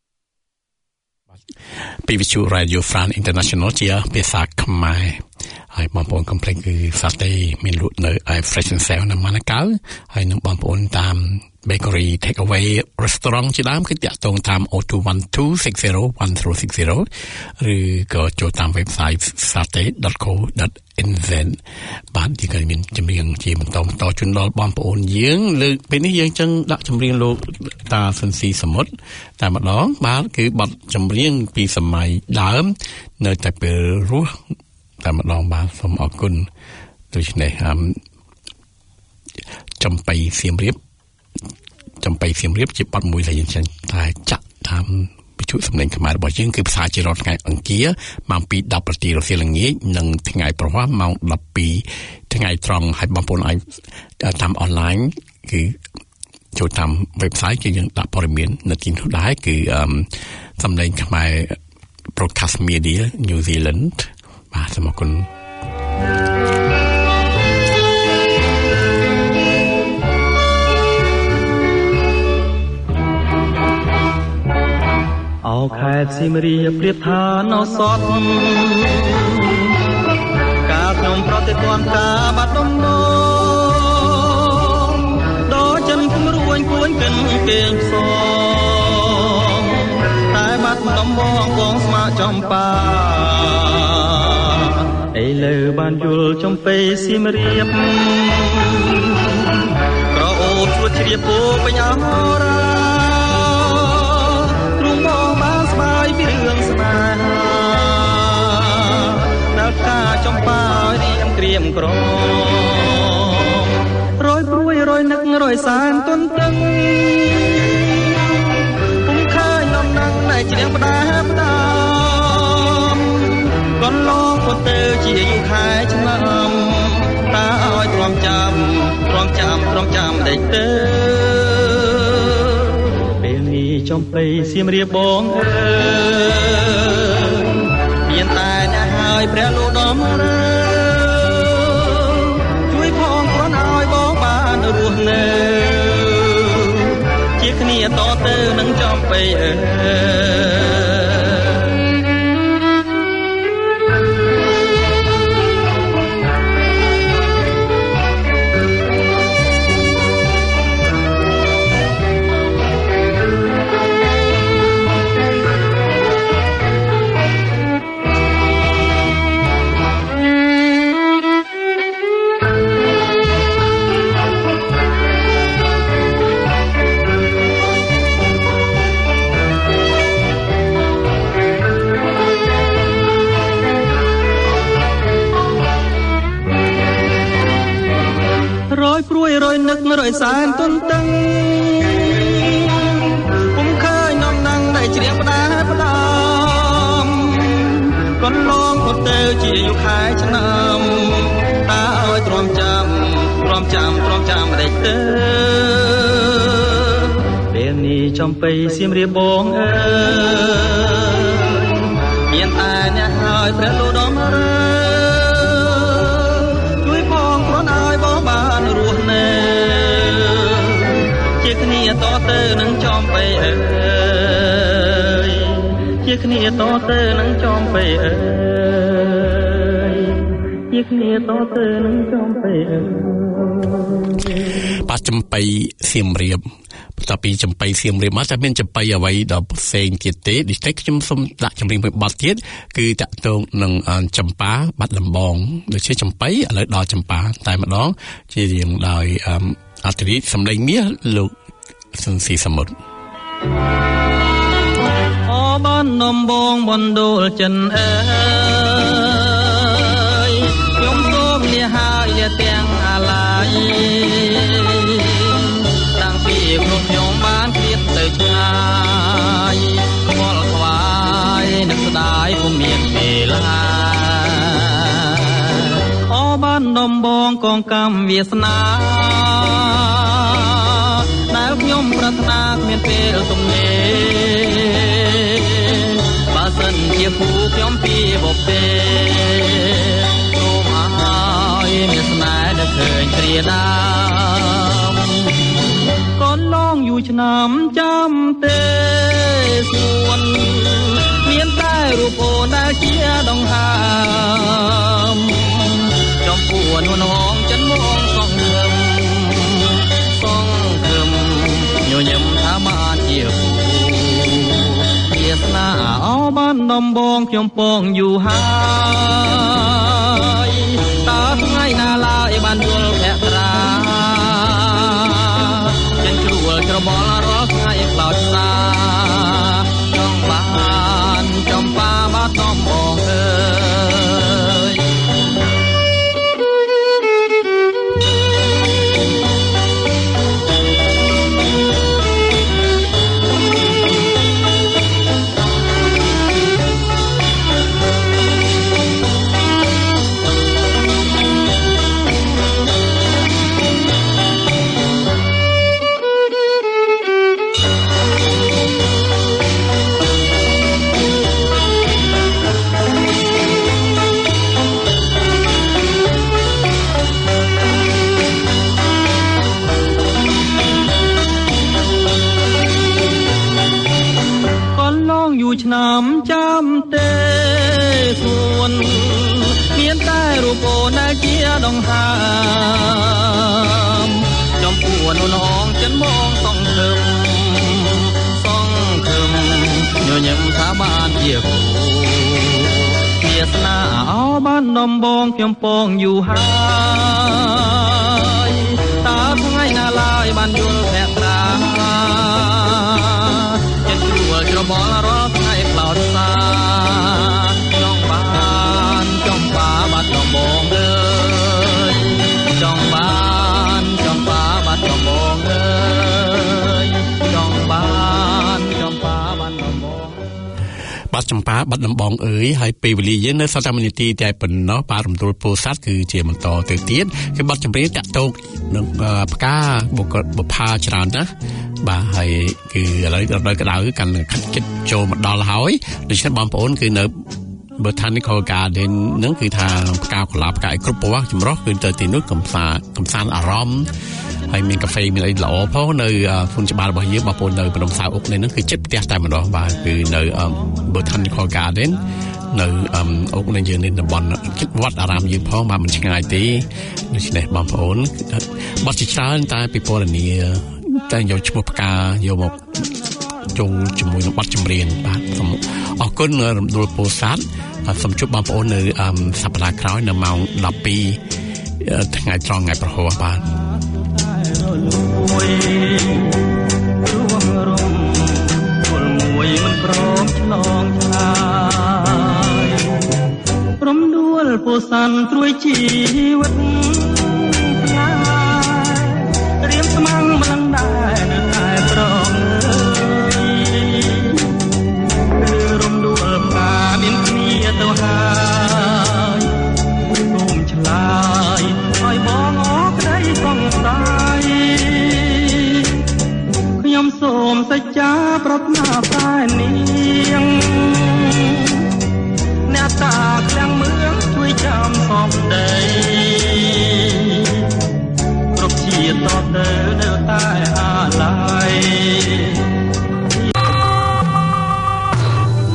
ពីវិទ្យុ Radio France International ជាភាសាខ្មែរហើយបងប្អូនកុំភ្លេចគឺសាតេមានលក់នៅឯ Fresh and Sale នៅម៉ាណាកៅហើយនឹងបងប្អូនតាម Bakery Takeaway Restaurant ជាដើមគឺតាក់ទងតាម 0212601060 ឬក៏ចូលតាម website sate.co.nz បាទទីក៏មានចម្រៀងជាបន្តជូនដល់បងប្អូនយើងលើពេលនេះយើងចឹងដាក់ចម្រៀងលោកតាសុនស៊ីសមុទ្រតែម្ដងបាទគឺបទចម្រៀងពីសម័យដើមនៅតែពេលរស់តែម្ដងបាទសូមអរគុណដូច្នេះចំបៃសៀមរាបជាបទមួយដែលយើងចឹងតែចាក់តាមវិទ្យុសំឡេងខ្មែររបស់យើងគឺផ្សាយជារាល់ថ្ងៃអង្គារម៉ោង 2:10 នាទីរសៀលល្ងាចនិងថ្ងៃប្រហ័សម៉ោង 12 ថ្ងៃត្រង់ហើយបងប្អូនអាចតាមអនឡាញគឺចូលតាម website គឺយើងដាក់ព័ត៌មាននៅទីនោះដែរគឺសំឡេងខ្មែរ Broadcast Media New Zealand បាទសូមអរគុណអោខេត្តសៀមរាបប្រៀបថាណោសតកាលខ្ញុំប្រតិទ័នការបាត់ដំណងដល់ចិនគំរួញគួនកិនគេងផ្សងតែបាត់ដំបងបងស្មាចំបាឥឡូវបានយល់ចំពេសៀមរាបក្រអូបជួតជ្រាបពោពេញអរ៉ាពីរឿងស្នេហាដល់ការចំបារៀងក្រៀមក្ររយព្រួយរយនឹករយសានទន្ទឹងពុំឃើញនំណាំងតែជ្រៀងផ្ដាផ្ដាំកន្លងក៏ទៅជាយូរខែឆ្នាំតាឲ្យទ្រាំចាំដេកទៅចំបៃសៀមរាបបងអើយមានតែអ្នកហើយព្រះលោកដំរើជួយផងគ្រាន់ឲ្យបងបានរស់នៅជាគ្នាតទៅនឹងចំបៃអើរយសានទន្ទឹងពុំឃើញនំណាំងដែលជ្រៀងផ្ដាផ្ដាំកន្លងក៏ទៅជាយូរខែឆ្នាំតាឲ្យទ្រាំចាំដេកទៅពេលនេះចំបៃសៀមរាបបងអើយមានតែអ្នកហើយព្រះលោកដំរើជួយផងគ្រាន់ឲ្យបងបានរស់នៅជាគ្នាតទៅនឹងចំបៃអើយជាគ្នាតទៅនឹងចំបៃអើយជាគ្នាតទៅនឹងចំបៃអើយបាទចំបៃសៀមរាបបន្ទាប់ពីចំបៃសៀមរាបមកតែមានចំបៃអ្វីដល់ផ្សេងទៀតទេនេះតែខ្ញុំសូមដាក់ចម្រៀងមួយបទទៀតគឺតាក់ទងនឹងចម្ប៉ាបាត់ដំបងដូចជាចំបៃឥឡូវដល់ចម្ប៉ាតែម្ដងជារៀងដោយអធិរាជសម្លេងមាសលោកសុនស៊ីសមុទ្រអូបាននំបងបណ្ដូលចិនអើយខ្ញុំសូមលាហើយទាំងអាឡាយតាំងពីខ្ញុំបានឃ្លាតទៅឆ្ងាយខ្វល់ខ្វាយនឹកស្ដាយពុំមានពេលណាអូបាននំបងកងកម្មវាសនាដែលខ្ញុំប្រាថ្នាគ្មានពេលទំនេរបើសិនជាគូខ្ញុំពីបបទេសូមឲ្យមានស្នេហ៍ដែលឃើញគ្រាដើមកូនឡងយូរឆ្នាំចាំទេសួនមានតែរូបអូនដែលជាដង្ហើមបានដំបងខ្ញុំពងយូរហើយតើថ្ងៃណាឡើយបានយល់ភក្ត្រាចិនជ្រួលច្របល់រាល់ថ្ងៃខ្លោចណាចង់បានចំបាបាត់ដំបងអើយឆ្នាំចាំទេសួនមានតែរូបអូនដែលជាដង្ហើមចំពោះនោះនងចិនមកសងធឹមញញឹមថាបានជាគូវាសនាអោបានដំបងខ្ញុំពងយូរហើយតើថ្ងៃណាឡើយបានយល់ភក្ត្រាចិត្តជួលច្របល់រាល់ថ្ងៃខ្លោចសាចង់បានចំបាបាត់ដំបងអើយចង់បានចំបាបាត់ដំបងអើយចង់បានចំបាបាត់ដំបងបាត់ចម្ប៉ាបាត់ដំបងអើយហើយពេលវេលាយើងនៅសតមនីតិតែប៉ុណ្ណោះបាទរំដួលពោធិ៍សាត់គឺជាបន្តទៅទៀតគឺបាត់ចម្រៀងតាក់ទោកនឹងផ្កាបុផាច្រើនណាបាទហើយគឺឥឡូវដល់ក្តៅកាន់ខិតជិតចូលមកដល់ហើយដូច្នេះបងប្អូនគឺនៅ Botanical Garden ហ្នឹងគឺថាផ្កាកុលាបផ្កាអីគ្រប់ពណ៌ចម្រុះគឺទៅទីនោះកំសាន្តអារម្មណ៍ហើយមានកាហ្វេមានអីល្អផងនៅភូមិច្បាររបស់យើងបងប្អូននៅភ្នំសាវអុកនេះហ្នឹងគឺជិតផ្ទះតែម្ដងបាទគឺនៅ Botanical Garden នៅអុកនេះយើងនេះតំបន់វត្តអារាមយើងផងបាទមិនឆ្ងាយទេដូច្នេះបងប្អូនបទជាច្រើនតែពិពណ៌នាតែយកឈ្មោះផ្កាយកមកចូលជាមួយនឹងបទចម្រៀងបាទសូមអរគុណរំដួលពោធិ៍សាត់សូមជួបបងប្អូននៅសប្តាហ៍ក្រោយនៅម៉ោង 12 ថ្ងៃត្រង់ថ្ងៃប្រហោះបាទមួយមិនព្រមឆ្លងឆ្លើយរំដួលពោធិ៍សាត់ត្រួយជីវិត